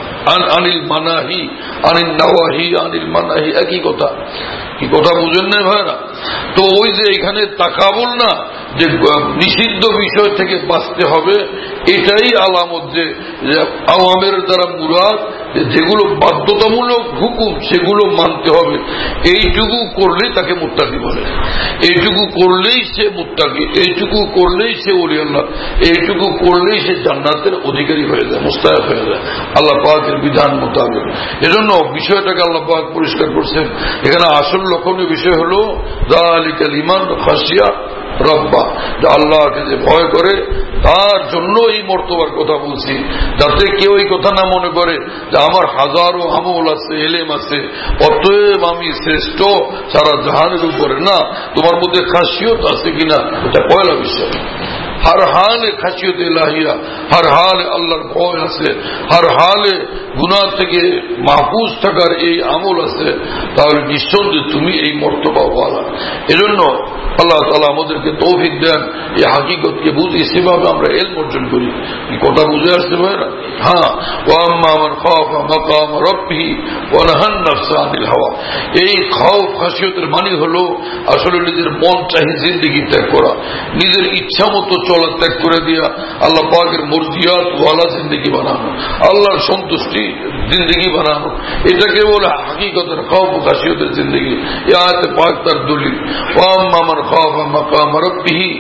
আনিল মানাহি, আনিল নাওয়াহি, আনিল মানাহি, একই কথা। কি কথা বুঝেন না ভাইরা? তো ওই যে এখানে তাকাবুল না, যে নিষিদ্ধ বিষয় থেকে বাঁচতে হবে, এটাই আলামত যে আওয়ামের দ্বারা মুরাদ যেগুলো বাধ্যতামূলক হুকুম সেগুলো মানতে হবে। এইটুকু করলেই তাকে মুত্তাকি বলে, এইটুকু করলেই সে মুত্তাকি, এইটুকু করলেই সে ওলি আল্লাহ, এইটুকু করলেই সে জান্নাতের অধিকারী হয়ে যায়, মুস্তাহিক হয়ে যায় আল্লাহ পাকের বিধান মোতাবেক। এজন্য বিষয়টাকে আল্লাহ পাক পরিষ্কার করছেন। এখানে আসল লক্ষণীয় বিষয় হলো যালিকা লিমান খাশিয়া রাব্বা, আল্লাহকে যে ভয় করে তার জন্য এই মর্তবার কথা বলছি, যাতে কেউ এই কথা না মনে করে যে আমার হাজারো আমল আছে, এলেম আছে, অতএব আমি শ্রেষ্ঠ সারা জাহানের উপরে। না, তোমার মধ্যে খাসিয়ত আছে কিনা এটা পয়লা বিষয়। हर हाले खासियत इलाहिया, हर हाले আল্লাহর ভয় আছে, हर हाले গুনাহ থেকে মাহফুজ থাকার এই আমল আছে, তাহলে নিঃসন্দেহে তুমি এই মর্তবাওয়ালা। এজন্য আল্লাহ তাআলা আমাদেরকে তৌফিক দেন এই হাকিকতকে বুঝি, সেভাবে আমরা ইলম অর্জন করি। এই কথা বুঝে আসতে পারে না? হ্যাঁ, ওয়া আম্মা মান খাফা মাকাম রাব্বিহি ওয়া নাহান নাফসা আনিল হাওয়া। এই খাউফ খাসিয়তের মানে হলো আসলে নিজের মন চাহি জিন্দেগি ত্যাগ করা, নিজের ইচ্ছা মতো চলা ত্যাগ করে দিয়া আল্লাহ পাকের মর্জিয়াত ওয়ালা জিন্দেগি বানানো, আল্লাহর সন্তুষ্টি জিন্দেগি বানানো, এটাকে বলে হাকিকতের খাউফ খাসিয়তের জিন্দেগি। এই আয়াতে পাক তার দলিল। ওয়া আম্মা মান খাফা মাকাম রাব্বিহি,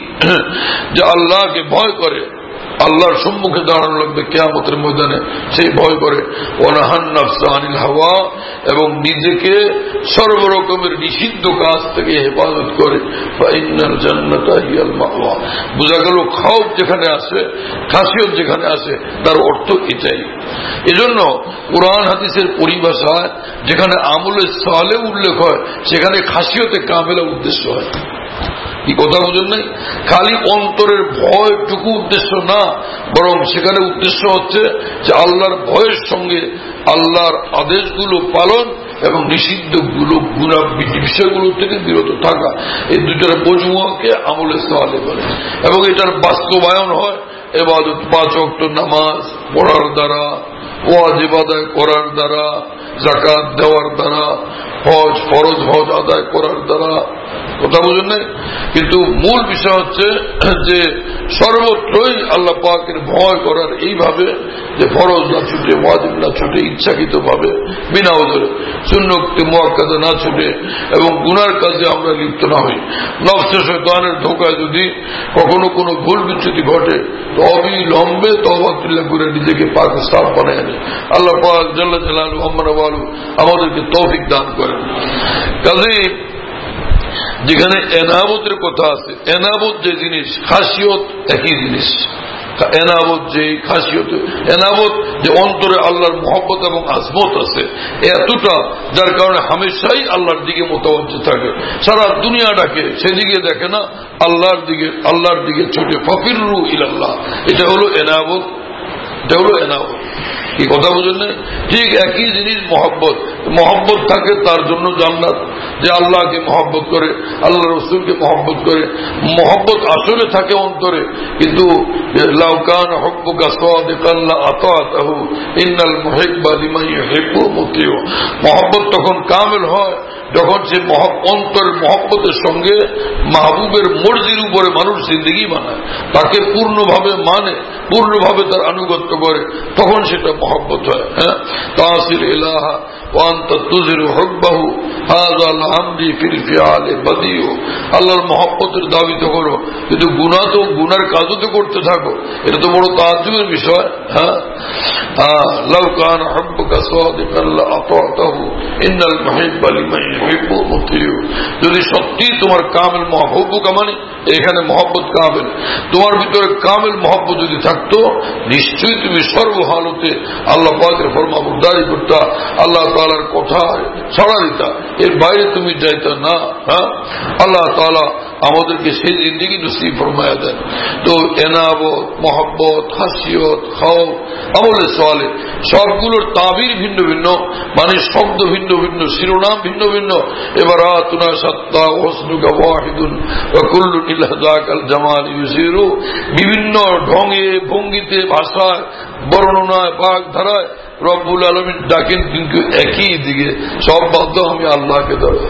যে আল্লাহকে ভয় করে, আল্লাহর সম্মুখে দাঁড়ানো লাগবে কিয়ামতের ময়দানে, সেই ভয় করে। ওয়ানাহান নাফসা আনিল হাওয়া, এবং নিজেকে সর্বরকমের নিষিদ্ধ কাজ থেকে হেফাজত করে। ফাইন্নাল জান্নাতা হিয়াল মাওয়া। বোঝা গেল খাউফ যেখানে আছে, খাসিয়ত যেখানে আছে, তার অর্থ এটাই। এজন্য কুরআন হাদিসের পরিভাষায় যেখানে আমলে সালেহ উল্লেখ হয়, সেখানে খাসিয়তে কামেলা উদ্দেশ্য হয়। কি কথা বুঝেন নাই? খালি অন্তরের ভয়টুকু উদ্দেশ্য না, বরং সেখানে উদ্দেশ্য হচ্ছে যে আল্লাহর ভয়ের সঙ্গে আল্লাহর আদেশগুলো পালন এবং নিষিদ্ধগুলো গুনাহ বিষয়গুলো থেকে বিরত থাকা। এই দুইটার মজমুয়াকে আমলে সালেহ বলে, এবং এটার বাস্তবায়ন হয় ইবাদত, পাঁচ ওয়াক্ত নামাজ পড়ার দ্বারা, ওয়াজিব আদায় করার দ্বারা, যাকাত দেওয়ার দ্বারা, হজ ফরজ হজ আদায় করার দ্বারা, কথা বুঝেন না? কিন্তু মূল বিষয় হচ্ছে যে সর্বত্রই আল্লাহ পাকের ভয় করার এইভাবে যে ফরজ না ছুটে, ওয়াজিব না ছুটে, ইচ্ছাকৃত ভাবে বিনা ওজরে সুন্নতে মুআক্কাদা না ছুটে এবং গুনার কাজে আমরা লিপ্ত না হই। নফসে শয়তানের ধোঁকায় যদি কখনো কোনো ভুল বিচ্যুতি ঘটে তো অবিলম্বে তওবা করে নিজেকে পাক সাফ বানায় আনে। আল্লাহ পাক জাল্লা জালালুহু আম্মা ওয়ালু আমাদেরকে তৌফিক দান করেন। কাজেই যেখানে এনামতের কথা আছে, এনামত যে জিনিস, খাসিয়ত একই জিনিস। এনামত যে খাসিয়ত, এনামত যে অন্তরে আল্লাহর মহব্বত এবং আজমত আছে এতটা, যার কারণে হামেশাই আল্লাহর দিকে মোতাবজ্জহ থাকে, সারা দুনিয়াটাকে সেদিকে দেখে না, আল্লাহর দিকে আল্লাহর দিকে ছুটে ফাফিরু ইলাল্লাহ। এটা হলো এনামত, এটা হলো এনামত। কি কথা বুঝেন না? ঠিক একই জিনিস মহব্বত। মহব্বত থাকে তার জন্য জান্নাত, যে আল্লাহকে মহব্বত করে, আল্লাহ রসুলকে মহব্বত করে। মহব্বত আসলে থাকে অন্তরে, কিন্তু লাউ কানা হুব্বুকা সাদিকান লা আতাতাহু ইন্নাল মুহিব্বা লিমান ইউহিব্বু মুতিউ। মহব্বত তখন কামেল হয় যখন সে অন্তরের মহব্বতের সঙ্গে মাহবুবের মর্জির উপরে মানুষ জিন্দগি বানায়, তাকে পূর্ণভাবে মানে, পূর্ণভাবে তার আনুগত্য করে, তখন সেটা মহব্বত হয়। হ্যাঁ, তাসিল ইলাহা ওয়া আনতা তুযিরু হুব্বাহু হাযা আল-আমদি ফিল ফিআলি বাদিউ। আল্লাহর মহব্বতের দাবি তো করো, কিন্তু গুনাহ তো, গুনার কাজও তো করতে থাকো, এটা তো বড় তাজ্জুবের বিষয়। হ্যাঁ, লাউ কানা হুব্বুকা সাদিকান লা আতাতাহু ইন্নাল মুহিব্বা লিমান ইউহিব্বু মুতিউ। যদি সত্যি তোমার কামেল মহব্বত, মানে এখানে মহব্বত কামেল, তোমার ভিতরে কামেল মহব্বত যদি থাকতো, নিশ্চয়ই তুমি সর্বহালতে আল্লাহ পাকের ফরমাবরদারি করতা, আল্লাহ তাআলার কথা ছাড়া দিতা, এর বাইরে তুমি যাইতা না। হ্যাঁ, আল্লাহ তাআলা আমাদেরকে সেই জিন্দেগি নসিব ফরমায়া দেন। তো এনাবত, মহব্বত, খাসিয়ত, খাওফ, আমলে সালে সবগুলোর তাবির ভিন্ন ভিন্ন, মানে শব্দ ভিন্ন ভিন্ন, শিরোনাম ভিন্ন ভিন্ন। এবার আতুনা সাত্তা ওয়াসনুকা ওয়াহিদুন ওয়া কুল্লু ইলা যাকাল জামাল ইউসিরু। বিভিন্ন ঢঙে, ভঙ্গিতে, ভাষায়, বর্ণনায়, বাক ধারায় রব্বুল আলামিন ডাকেন, কিন্তু একই দিকে সব বাদ দাও, আমি আল্লাহকে ধরো,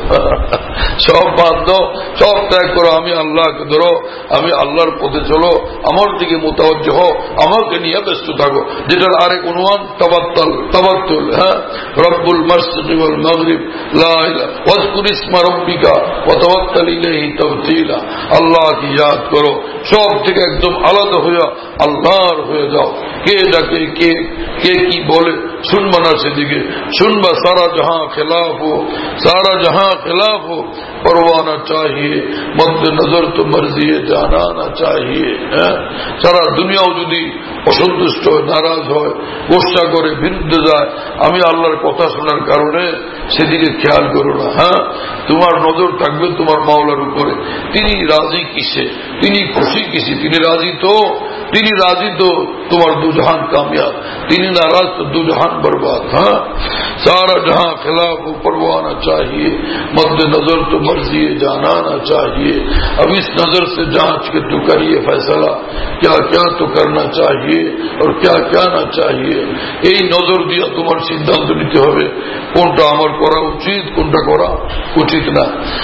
সব বাদ দাও, সব ত্যাগ করো, আমি আল্লাহকে ধরো, আমি আল্লাহর পথে চলো, আমার দিকে মোতাবজ্জহ হও, আমাকে নিয়ে ব্যস্ত থাকো। যেটার আরেক অনুমান তাবাত্তুল, তাবাত্তুল। হ্যাঁ, রব্বুল মাশরিকি ওয়াল মাগরিব লা ইলাহা ওয়াজকুর ইসমা রাব্বিকা ওয়া তাওয়াক্কাল ইলাইহি তাওয়াক্কুলা। আল্লাহকে ইয়াদ করো, সব থেকে একদম আলাদা হয়ে আল্লাহর হয়ে যাও। কে ডাকে, কে কে কি বলে শুনবা না, সেদিকে শুনবা। সারা জাহাঁ খেলাফ হো, সারা জাহাঁ খেলাফ হো, পরওয়ানা চাহিয়ে, মধ্যে নজর তো মর্জি জানা না চাহিয়ে। হ্যাঁ, সারা দুনিয়াও যদি অসন্তুষ্ট হয়, নারাজ হয়, গোসা করে, বিরুদ্ধে যায়, আমি আল্লাহর কথা শোনার কারণে সেদিকে খেয়াল করো না। হ্যাঁ, তোমার নজর থাকবে তোমার মাওলার উপরে। তিনি রাজি কিসে, তিনি খুশি কিসে, তিনি রাজি তো, তিনি রাজি তো তোমার দুজাহান কামিয়াব, তিনি नाराज तो दो जहान बर्बाद। हाँ, सारा जहां खिलाफ परवाना चाहिए, मद्दे नजर तो मर्जी जाना ना चाहिए। अब इस नजर से जांच के तो करिए फैसला, क्या क्या तो करना चाहिए और क्या क्या ना चाहिए। এই নজর দিয়ে তোমার সিদ্ধান্ত নিতে হবে কোনটা আমার করা উচিত, কোনটা করা উচিত না।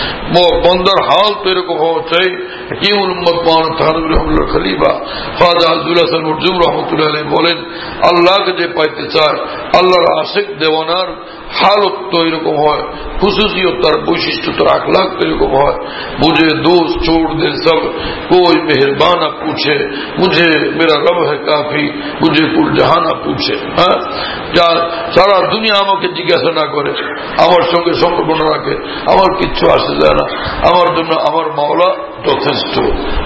বন্দার হাল তো এরকম হওয়া চাই। হাকিমুল উম্মত মাওলানা থানভী রহমাতুল্লাহ খলিফা খাজা আব্দুল হাসান মুরজুম রহমাতুল্লাহ আলাইহি বলেন, আল্লাহকে যে পাইতে চায়, আল্লাহর আশিক দেওয়ানার हालत तो এরকম হয়, খুসুসিয়ত তার বৈশিষ্ট্য তার আখলাক তো এরকম হয়। मुझे दोस्त छोड़ दे सब कोई मेहरबाना पूछे, मुझे मेरा रब है काफी, मुझे कुल जहाना पूछे। হ্যাঁ, যা সারা দুনিয়া আমাকে জিজ্ঞাসা না করে, আমার সঙ্গে সম্পর্ক না রাখে, আমার কিচ্ছু আসে যায় না, আমার জন্য আমার মাওলা যথেষ্ট।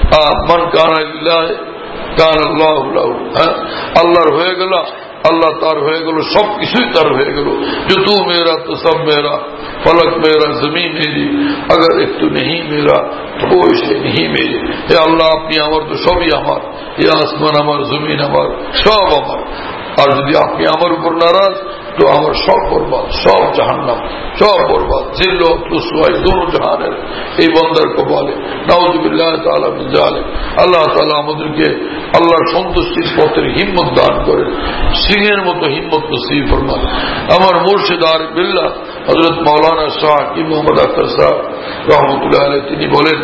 মান কানা লিল্লাহি কানা আল্লাহু লাহু। হ্যাঁ, আল্লাহর হয়ে গেল, अल्लाह तार হয়ে গেল, সব কিছুই তার হয়ে গেল। जो तू मेरा तो सब मेरा, फलक मेरा जमीन मेरी, अगर एक तू नहीं मेरा तो कोई से नहीं मेरी। हे अल्लाह, আপনি আমার তো সবই আমার, এই আসমান আমার, জমিন আমার, সব আমার। আর যদি আপনি আমার উপর নারাজ তো আমার সব বরবাদ, সব জাহান্নাম, সব বরবাদ, জিল্লত রুসওয়াই দোনো জাহানের এই বান্দার কপালে। নাউযুবিল্লাহ তাআলা মিন যালিক। আল্লাহ তাআলা আমাদেরকে আল্লাহর সন্তুষ্টির পথের হিম্মত দান করেন, সিংহের মতো হিম্মত নসিব ফরমান। আমার মুর্শিদ আরিফ বিল্লাহ হযরত মাওলানা শাহ হাকিম মোহাম্মদ আখতার সাহেব রহমতুল্লাহ আলাইহি তিনি বলেন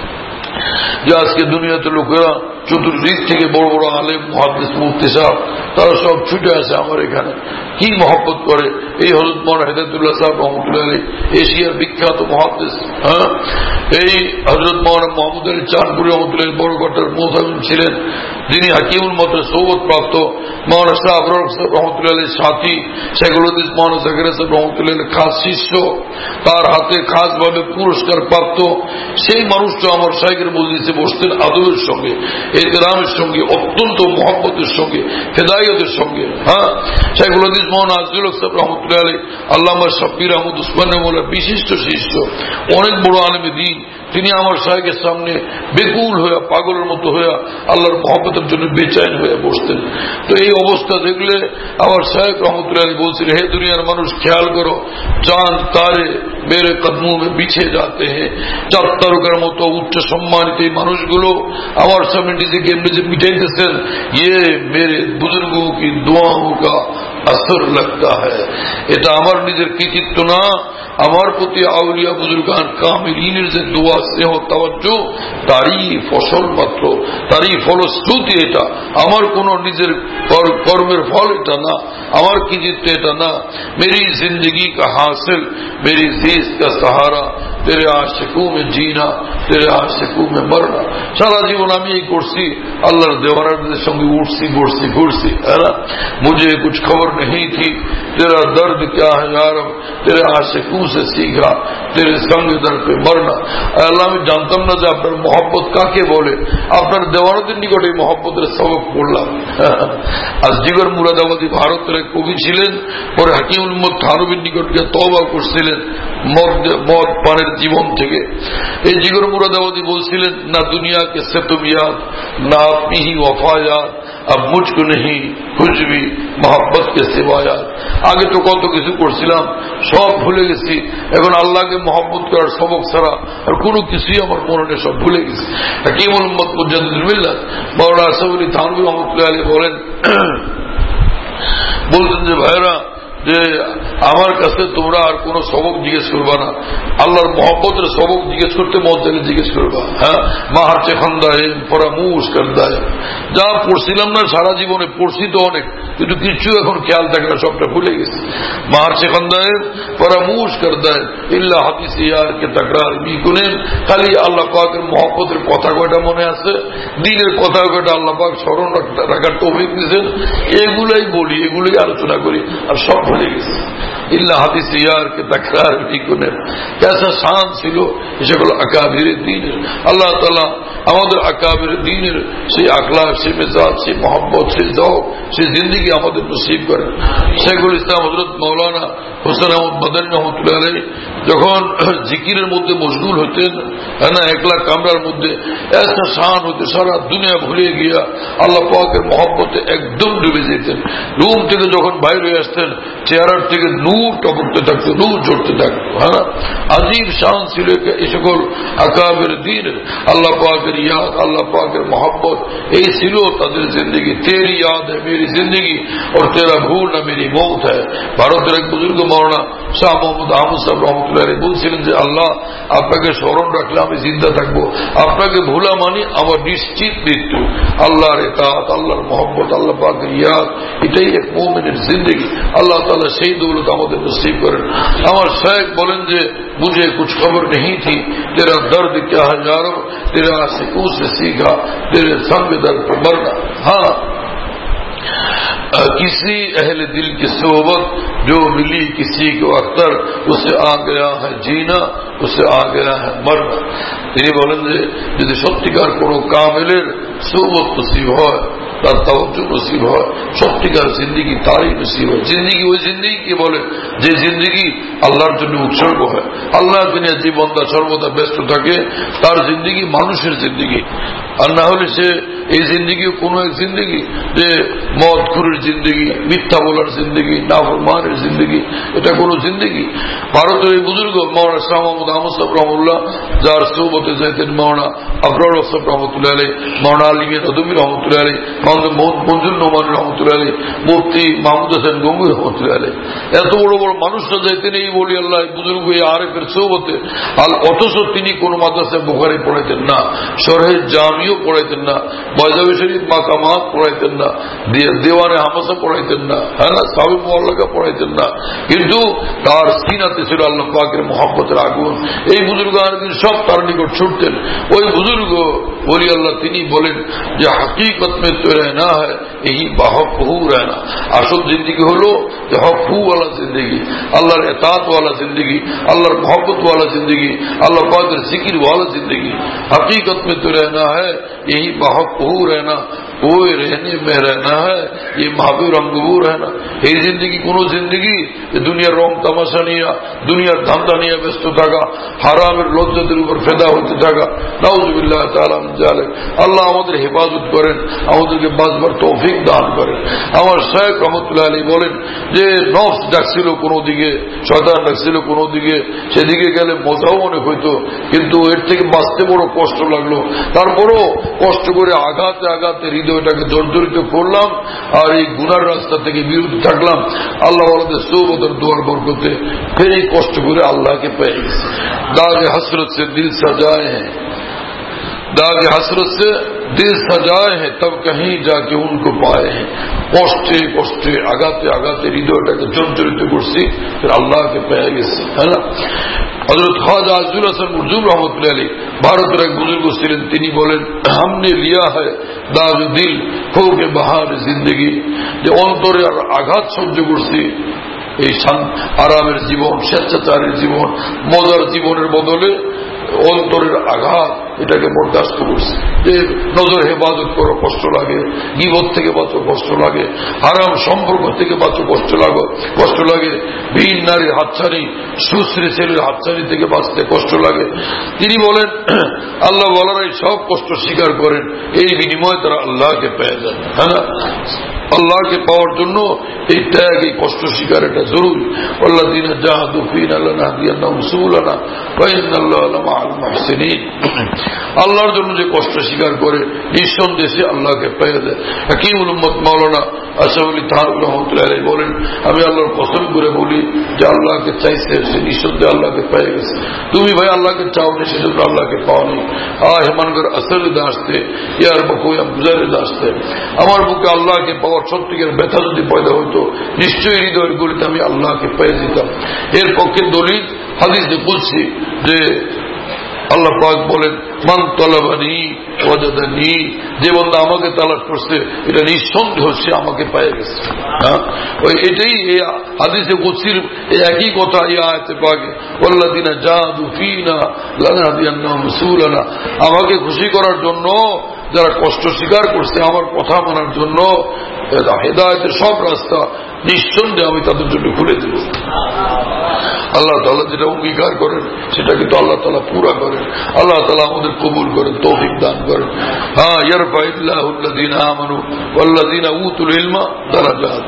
যে আজকে দুনিয়াতে লোকেরা চতুর্দিক থেকে বড় বড় আলেম মুহাদ্দিস মুফতি সাহেব তারা সব ছুটে আসে আমার এখানে, কি মহব্বত করে এই হযরত মাওলানা হিদায়াতুল্লাহ সাহেব রহমতুল্লাহ আলাইহি, এশিয়ার বিখ্যাত মুহাদ্দিস। হ্যাঁ, এই হযরত মাওলানা মোহাম্মদ আলী চাঁদপুরি রহমতুল্লাহ বড়ঘাটার মুহতামিম ছিলেন, যিনি হাকিমুল মতের সৌবত প্রাপ্ত মাওলানা শাহ আবরার সাহেব রহমতুল্লাহ আলাইহির সাথী, শেখুল হাদিস মাওলানা জাকির সাহেব রহমতুল্লাহ আলাইহির খাস শিষ্য, তার হাতে খাস ভাবে পুরস্কার প্রাপ্ত সেই মানুষটা আমার শাইখের মজলিসে বসতেন আদবের সঙ্গে, ইহতিরামের সঙ্গে, অত্যন্ত মহব্বতের সঙ্গে, হেদায়েতের সঙ্গে। হ্যাঁ, শেখুল হাদিস মাওলানা আজিজুল হক সাহেব রহমতুল্লাহ আলাইহি, আল্লামা শাব্বির আহমদ উসমানী মোল্লার বিশিষ্ট শিষ্য, অনেক বড় আলেমে দ্বীন, তিনি আমার শাইখের সামনে বেকুল হয়ে পাগলের মতো হয়ে আল্লাহর মহব্বতের জন্য বেচাইন হয়ে বসতেন। তো এই অবস্থা দেখলে আমার শাইখ রহমতুল্লাহ আলাইহি বলছিলেন, হে দুনিয়ার মানুষ খেয়াল করো, চাঁদ তারে মেরে কদমোं में বিছে যাতে हैं, চাঁদ তারকার মতো উচ্চ সম্মানিত এই মানুষগুলো আমার সামনে নিজেকে এমনি যে মিটাইতেছেন, ইয়ে মেরে বুজুর্গों की दुआओं का असर लगता है। এটা আমার নিজের কৃতিত্ব না, আমার প্রতি আউলিয়া বুজুর্গান কামিলিনের যে দোয়া স্নেহ তাওয়াজ্জু তারই ফসল মাত্র, তারই ফলশ্রুতি এটা, আমার কোন নিজের কর্মের ফল এটা না, আমার কৃতিত্ব এটা না। মেরি জিন্দগি কা হাসিল মেরি জিজ কা সাহারা, তেরে আশিকু মে জিনা তেরে আশিকু মে মরনা। সারা জীবন আমি এই করছি, আল্লাহর দেওয়ানাদের সঙ্গে উঠছি বসছি ঘুরছি, মুঝে কুছ খবর नहीं थी तेरा दर्द क्या है यार, तेरे आशिकू से सीखा तेरे संग दर पे मरना। আল্লাহ আমি জানতাম না যে আপনার মহব্বত কাকে বলে, আপনার দেওয়ানাদের নিকটে মহব্বতের সবক পড়লাম। আজ জিগর মুরাদাবাদী ভারতের এক কবি ছিলেন, পরে হাকিমুল মত থানবীর নিকট গিয়ে তওবা করছিলেন মদ মদ পানের জীবন থেকে। এই জিগর মুরাদাবাদী বলছিলেন, না দুনিয়া কে সতুম याद না আপনি ही वफा याद, अब मुझको नहीं कुछ भी मोहब्बत के सिवा याद। আগে তো কত কিছু করছিলাম, সব ভুলে গেছি, এখন আল্লাহকে মহব্বত করার সবক ছাড়া আর কোনো কিছুই আমার মনে নেই, সব ভুলে গেছি। হাকিমুল উম্মত মুজাদ্দিদুল মিল্লাত মাওলানা আশরাফ আলী থানভী রহমাতুল্লাহ আলাইহি বলেন, বলতেন যে ভাইরা যে আমার কাছে তোমরা আর কোন সবক জিজ্ঞেস করবা না, আল্লাহর মহব্বতের সবক জিজ্ঞেস করতে মন থেকে জিজ্ঞেস করবা। হ্যাঁ, মাহারচে খান্দায় পরামুশ করদায়, যা পড়ছিলাম না সারা জীবনে, পড়ছি তো অনেক, কিন্তু কিছু এখন খেয়াল থাকে না, সবটা ভুলে গেছি। মাহারচে খান্দায় পরামুশ করদায় ইল্লা হাদিস ইয়ার কে তাকরার বিকুনেন, খালি আল্লাহ পাকের মহব্বতের কথা কয়টা মনে আছে, দিনের কথা কয়টা আল্লাহ পাক স্মরণ রাখার তৌফিক দিয়েছেন, এগুলাই বলি, এগুলোই আলোচনা করি, আর সব ভুলে গেছে। ইল্লা হাদিস ইয়ার কে তাকরার বিকুনেন, কেসা শান ছিল সকল আকাবির দ্বীনের। আল্লাহ তাআলা আমাদের আকাবির দ্বীনের সেই আখলাক, সেই মেজাজ, সেই মহব্বত, সেই যৌক, সেই জিন্দেগি আমাদের নসিব করেন। শেখুল ইসলাম হযরত মাওলানা হোসেন আহমদ মাদানী রহমতুল্লাহ আলাইহি যখন জিকিরের মধ্যে মশগুল হতেন, না একলা কামরার মধ্যে, এসা শান হতে সারা দুনিয়া ভুলে গিয়া আল্লাহ পাকের মহব্বতে একদম ডুবে যেতেন। রুম থেকে যখন বাইরে হয়ে আসতেন, চেহারার থেকে নূর টপকতে থাকতো, নূর ঝরতে থাকতো। হ্যাঁ, আজীব শান ছিল এই সকল আকাবের দ্বীন। আল্লাহ পাকের ইয়াদ, আল্লাহ পাকের মহব্বত, এই ছিল তাদের জিন্দগি। তেরি ইয়াদ है मेरी जिंदगी और तेरा भूल ना मेरी मौत है। ভারতের এক বুজুর্গ মাওলানা শাহ মোহাম্মদ আহমদ সাহেব রহমতুল্লাহ আলাইহি বলছিলেন যে আল্লাহ আপনাকে স্মরণ রাখলে আমি জিন্দা থাকবো, আপনাকে ভুলা মানি আমার নিশ্চিত মৃত্যু। আল্লাহর ইতাআত, আল্লাহর মহব্বত, আল্লাহ পাকের ইয়াদ, এটাই এক মুমিনের জিন্দগি। আল্লাহ তাআলা সেই দৌলত আমাদের নসিব করেন। আমার শাইখ বলেন যে मुझे कुछ खबर नहीं थी तेरा दर्द क्या है यारो, तेरे आशिकों से सीखा तेरे संग दर्द पर मरना। हाँ, किसी अहले दिल की सोबत जो मिली किसी को अख्तर, उसे आ गया है जीना, उसे आ गया है मरना। তিনি বলেন যে যদি সত্যিকার কোন কামেলের সোবত নসিব হয়, তার তাওজ্জুহ নসিব হয়, সত্যিকার জিন্দেগি তারই নসিব হয়। জিন্দেগি ওই জিন্দেগিকে বলে যে জিন্দেগি আল্লাহর জন্য উৎসর্গ হয়। আল্লাহ দুনিয়া যে বান্দা সর্বদা ব্যস্ত থাকে, তার জিন্দেগি মানুষের জিন্দেগি, আর না হলে সে এই জিন্দেগিও কোন এক জিন্দেগি যে মদখুরের জিন্দেগি, মিথ্যা বলার জিন্দেগি, নাফরমানের জিন্দেগি, এটা কোন জিন্দেগি। ভারতের এই বুজুর্গ মাওলানা শাহ মোহাম্মদ আহমদ সাহেব রহমতুল্লাহ, যার সোহবতে যাইতেন মাওলানা আবরার সাহেব রহমতুল্লাহ আলাইহি, মাওলানা আলী মিয়া নদভী রহমতুল্লাহ আলাইহি, মঞ্জুর নোমান রহমতুল্লাহ আলী, মুফতি মাহমুদ হাসান গঙ্গুই রহমতুল্লাহ আলী, এত বড় বড় মানুষরা যাইতেন এই বলি আল্লাহ বুজুর্গ আরেফের সৌবতে। আর অথচ তিনি কোন মাদ্রাসায় বুখারী পড়াইতেন না, শরহে জামিও পড়াইতেন না, বয়জাবি শরীফ মাকামাত পড়াইতেন না, দেওয়ানে হামাসা পড়াইতেন না, হ্যাঁ না, সাবিব মোয়াল্লাকা পড়াইতেন না, কিন্তু তার সিনাতে ছিল আল্লাহ পাকের মহব্বতের আগুন। এই বুজুর্গ আরেকদিন সব তার নিকট ছুটতেন। ওই বুজুর্গ বলি আল্লাহ তিনি বলেন যে হकीकत में तो रहना है यही बाहक हू रहना। আসল জিন্দেগি হলো যে হক হু ওয়ালা জিন্দেগি, আল্লাহর ইতাআত ওয়ালা জিন্দেগি, আল্লাহর मोहब्बत वाला जिंदगी, अल्लाह पाक जिक्र वाला जिंदगी। हकीकत में तो रहना है यही बाहक हू रहना, ওই रहने में रहना है ये महबूब रंगबू रहना। এই জিন্দেগি কোন জিন্দেগি দুনিয়ার রং তামাশা নিয়ে, দুনিয়ার ধান্দা নিয়ে ব্যস্ত থাকা, হারামের লজ্জাতের উপর ফেদা হতে থাকা, নাউযুবিল্লাহ তাআলা মিন যালিক। আল্লাহ আমাদের হেফাজত করেন, আমাদেরকে বাঁচবার তৌফিক দান করেন। আমার শায়খ রহমতুল্লাহ আলী বলেন যে নফস ডাকছিল কোনো দিকে, শয়তান ডাকছিল কোনো দিকে, সেদিকে গেলে মজাও অনেক হইতো, কিন্তু এর থেকে বাঁচতে বড় কষ্ট লাগলো। তারপরও কষ্ট করে আঘাতে আঘাতে হৃদয়টাকে জর্জরিত করলাম আর এই গুনার রাস্তা থেকে বিরত থাকলাম। আল্লাহ আমাদের সৌবতের দোয়ার বরকতে ফের এই কষ্ট করে আল্লাহকে পেয়ে গেছে। দাগে হসরত সে দিল সাজাए हैं, दागे हसरत से दिल सजाए हैं तब कहीं जाके उनको पाए हैं। কষ্টে কষ্টে আঘাতে আঘাতে হৃদয়টাকে জর্জরিত করছি, ফির আল্লাহকে পেয়ে গেছি, है ना। হযরত খাজা আজুল হাসান মুরজুম রহমতুল্লাহ আলী ভারতের এক বুজুর্গ ছিলেন, তিনি বলেন हमने लिया है दाग दिल खो के बहार जिंदगी, যে অন্তরে আঘাত সহ্য করছি এই আরামের জীবন, স্বেচ্ছাচারের জীবন, মজার জীবনের বদলে অন্তরের আঘাত এটাকে বরদাস্ত করছে। যে নজর হেফাজত করো কষ্ট লাগে, গীবত থেকে বাঁচো কষ্ট লাগে, হারাম সম্পর্ক থেকে বাঁচো কষ্ট লাগে কষ্ট লাগে ভিন নারীর হাতছানি, সুশ্রী ছেলের হাতছানি থেকে বাঁচতে কষ্ট লাগে। তিনি বলেন আল্লাহ বলারাই সব কষ্ট স্বীকার করেন, এই বিনিময়ে তারা আল্লাহকে পেয়ে যান, হ্যাঁ না। আল্লাহকে পাওয়ার জন্য এই ত্যাগ, এই কষ্ট স্বীকার এটা জরুরি। আল্লাযীনা জাহাদু ফীনা লানাহদিয়ান্নাহুম সুবুলানা ওয়া ইন্নাল্লাহা লামাআল মুহসিনিন। আল্লাহর জন্য যে কষ্ট স্বীকার করে নিঃসন্দেহে আল্লাহকে পেয়ে যায়। হাকিমুল উম্মত মাওলানা আশরাফ আলী থানভী রহমাতুল্লাহ আলাইহি বলেন আমি আল্লাহর কসম করে বলি যে আল্লাহকে চাইছে সে নিঃসন্দেহে আল্লাহকে পেয়ে গেছে। তুমি ভাই আল্লাহকে চাও না, সেজন্য আল্লাহকে পাওনি। আ হেমানগর আসর দাসতে ইয়ার বকুয়া গুজারে দাসতে, আমার বুকে আল্লাহকে পাওয়ার সত্যিকার ব্যথা যদি পয়দা হইতো নিশ্চয়ই হৃদয়ের গলিতে আমি আল্লাহকে পেয়ে যেতাম। এর পক্ষে দলিল হাদিসে কুদসি যে আল্লাহ পাক বলেন মান তালাবানি ওয়াজাদানি, যে বান্দা আমাকে তালাশ করছে এটা নিঃসন্দেহ সে আমাকে পেয়ে গেছে। হ্যাঁ, ওই এটাই এই হাদিসে কুদসির একই কথা এই আয়াতে পাকে ওয়াল্লাযিনা জাহাদু ফীনা লানাহদিয়ান্নাহুম সুবুলানা। আমাকে খুশি করার জন্য যারা কষ্ট স্বীকার করছে, আমার কথা মানার জন্য হেদায়েতের সব রাস্তা নিঃসন্দেহে আমি তাদের জন্য খুলে দেব। আল্লাহ তাআলা যেটা অঙ্গীকার করেন সেটা কিন্তু আল্লাহ তাআলা পুরা করেন। আল্লাহ তাআলা আমাদের কবুল করেন, তৌফিক দান করেন। হ্যাঁ, ইয়ারফাইল্লাহুল্লাযীনা আমানু ওয়াল্লাযীনা উতুল ইলমা দারাজাত।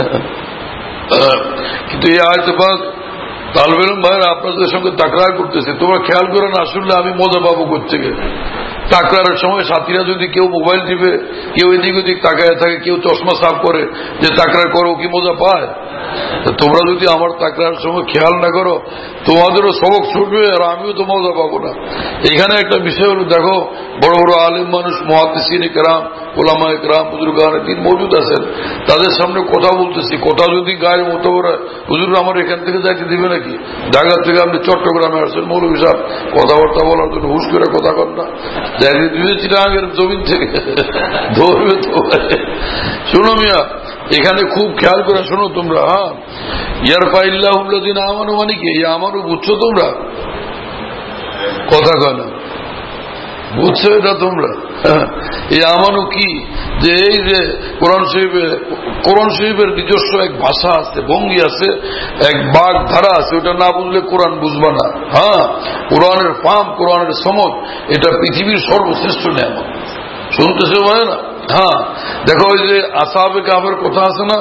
কিন্তু এই আয়াতে পাক তালবে ইলম ভাইরা আপনাদের সঙ্গে তাকরার করতেছে, তোমরা খেয়াল করে না আসলে আমি মজা পাবো কোত্থেকে। তাকরারের সময় সাথীরা যদি কেউ মোবাইল টিপে, কেউ এদিক ওদিক তাকায় থাকে, কেউ চশমা সাফ করে, যে তাকরার করো কি মজা পায়? তোমরা যদি আমার তাকরারের সময় খেয়াল না করো তোমাদেরও সবক ছুটবে আর আমিও তো মজা পাবো না। এখানে একটা বিষয় হলো, দেখো বড় বড় আলেম মানুষ, মুহাদ্দিসিন কেরাম, উলামা কেরাম, বুজুর্গানে দ্বীন মওজুদ আছেন, তাদের সামনে কথা বলতেছি, কথা যদি গায়ের মতো করে হুজুর আমার এখান থেকে যাইতে দিবে নাকি? ঢাকা থেকে আপনি চট্টগ্রামে আসেন মৌলভী সাহেব, কথাবার্তা বলার জন্য হুশ করে কথা কর না, যাইতে দিবে চিটাগাঙ্গের জমিন থেকে ধরবে তো। শোনো মিয়া, এখানে খুব খেয়াল করে শোনো তোমরা। হ্যাঁ, ইয়ারফাইল্লাহুল্লাযীনা আমানু মানে কি? এই আমানু বুঝছো তোমরা? কথা কয় না, বুঝছো এটা তোমরা? এই আমানু কি? যে এই যে কোরআন শরীফের কোরআন শরীফের নিজস্ব এক ভাষা আছে, ভঙ্গি আছে, এক বাগ ধারা আছে, ওটা না বুঝলে কোরআন বুঝবা না। হ্যাঁ, কোরআনের ফাম, কোরআনের সমত, এটা পৃথিবীর সর্বশ্রেষ্ঠ নিয়ামত। শুনতেছে ভাই না? হ্যাঁ, দেখো ওই যে আসহাবে কাহফের কথা আছে না,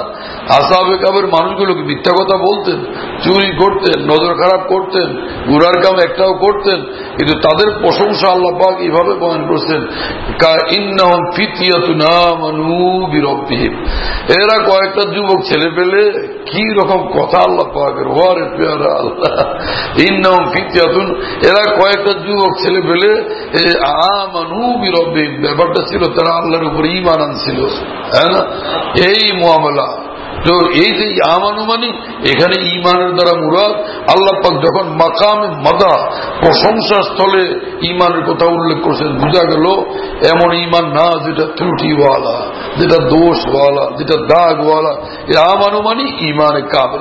আসহাবে কাফের মানুষগুলোকে মিথ্যা কথা বলতেন, চুরি করতেন, নজর খারাপ করতেন, গুনার কাম একটাও করতেন, কিন্তু তাদের প্রশংসা আল্লাহ পাক এইভাবে বয়ান করছেন, ইন্নাহুম ফিতয়াতুন আমানু বিরাব্বিহিম, এরা কয়েকটা যুবক ছেলে পেলে, কি রকম কথা আল্লাহ পাকের, ওয়ারে পেয়ারা আল্লাহ, ইন্নাহুম ফিতয়াতুন, এরা কয়েকটা যুবক ছেলে পেলে আমানু বিরাব্বিহিম, ব্যাপারটা ছিল তারা আল্লাহর উপর ঈমান আনছিল, হ্যাঁ না, এই মুআমালা। তো এই যে আমানু মানে এখানে ঈমানের দ্বারা মুরাদ, আল্লাহ পাক যখন মাকামে মাদা প্রশংসা স্থলে ঈমানের কথা উল্লেখ করছেন, বোঝা গেল এমন ঈমান না যেটা ত্রুটিওয়ালা, যেটা দোষওয়ালা, যেটা দাগওয়ালা। আমানু মানে ঈমানে কামেল,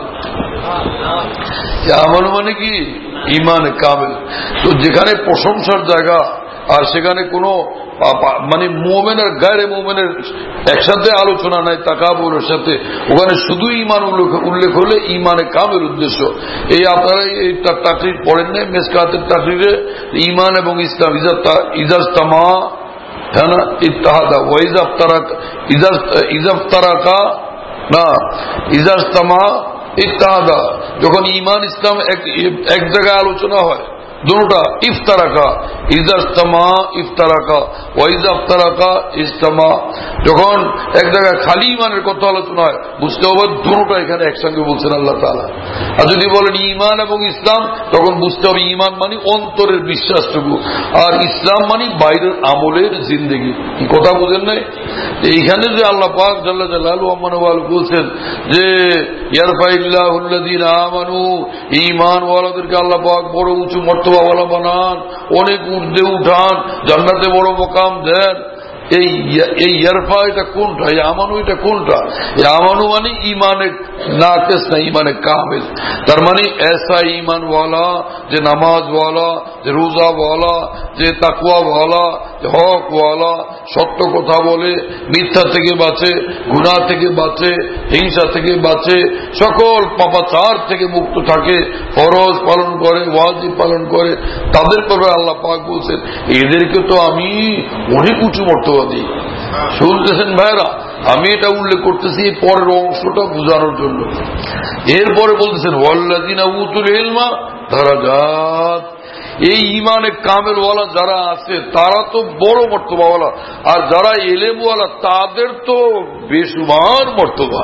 আমানু মানে কি ঈমানে কামেল। তো যেখানে প্রশংসার জায়গা আর সেখানে কোনো মানে মুমিনের গায়রে মুমিনের একসাথে আলোচনা নাই তাকাবুরের সাথে, ওখানে শুধু ঈমান উল্লেখ হলে ঈমানে কামের উদ্দেশ্য। এই আপনারা এই তাকরীর পড়েন না মিসকাতের তাকরীরে, ঈমান এবং ইসলাম ইজাজতামা, হ্যাঁ না, ইত্তাহাদা ওয়াইজাফতারাকা, ইজাফতারাকা না, ইজাজতামা ইত্তাহাদা। যখন ঈমান ইসলাম এক জায়গায় আলোচনা হয়, দুটা ইফতারাকা, ইজাজতামা ইফতারাকা ওয়াইজাফতারাকা ইজতামা। যখন এক জায়গায় খালি ঈমানের কথা আলোচনা হয়, বুঝতে হবে দুটা এখানে একসঙ্গে বলছেন আল্লাহ তাআলা। আর যদি বলেন ঈমান এবং ইসলাম, তখন বুঝতে হবে ঈমান মানে অন্তরের বিশ্বাসটুকু, আর ইসলাম মানে বাইরের আমলের জিন্দেগি। কি কথা বুঝেন নাই? এইখানে যে আল্লাহ পাক জাল্লা জালালুহু ওয়া মানওয়াল বলছেন যে ইয়ারফাইল্লাহুল্লাযীনা আমানু, ঈমান ওয়ালাদেরকে আল্লাহ পাক বড় উঁচু মর্তবা ওয়ালা বানান, অনেক ঊর্ধ্বে উঠান, জান্নাতে বড় মকাম দেন। এই এই ইয়ারফা এটা কোনটা? এই আমানু এটা কোনটা? এই আমানু মানে ঈমানে নাকিস না, ঈমানে কামিল। তার মানে ऐसा ঈমান ওয়ালা, যে নামাজ ওয়ালা, যে রোজা ওয়ালা, যে তাকওয়া ওয়ালা, যে হক ওয়ালা, সত্য কথা বলে, মিথ্যা থেকে বাঁচে, গুনাহ থেকে বাঁচে, হিংসা থেকে বাঁচে, সকল পাপাচার থেকে মুক্ত থাকে, ফরজ পালন করে, ওয়াজিব পালন করে, তাদের পরে আল্লাহ পাক বলছেন এদেরকে তো আমি অনেক উঁচু মর্তবা দিই। শুনতেছেন ভাইরা, আমি এটা উল্লেখ করতেছি পরের অংশটা বোঝানোর জন্য। এরপরে বলতেছেন ওয়াল্লাযিনা উতুল ইলমা দারাজাত, এই ঈমানে কামেলওয়ালা যারা আছে তারা তো বড় মর্তবাওয়ালা, আর যারা ইলমওয়ালা তাদের তো বেশুমার মর্তবা,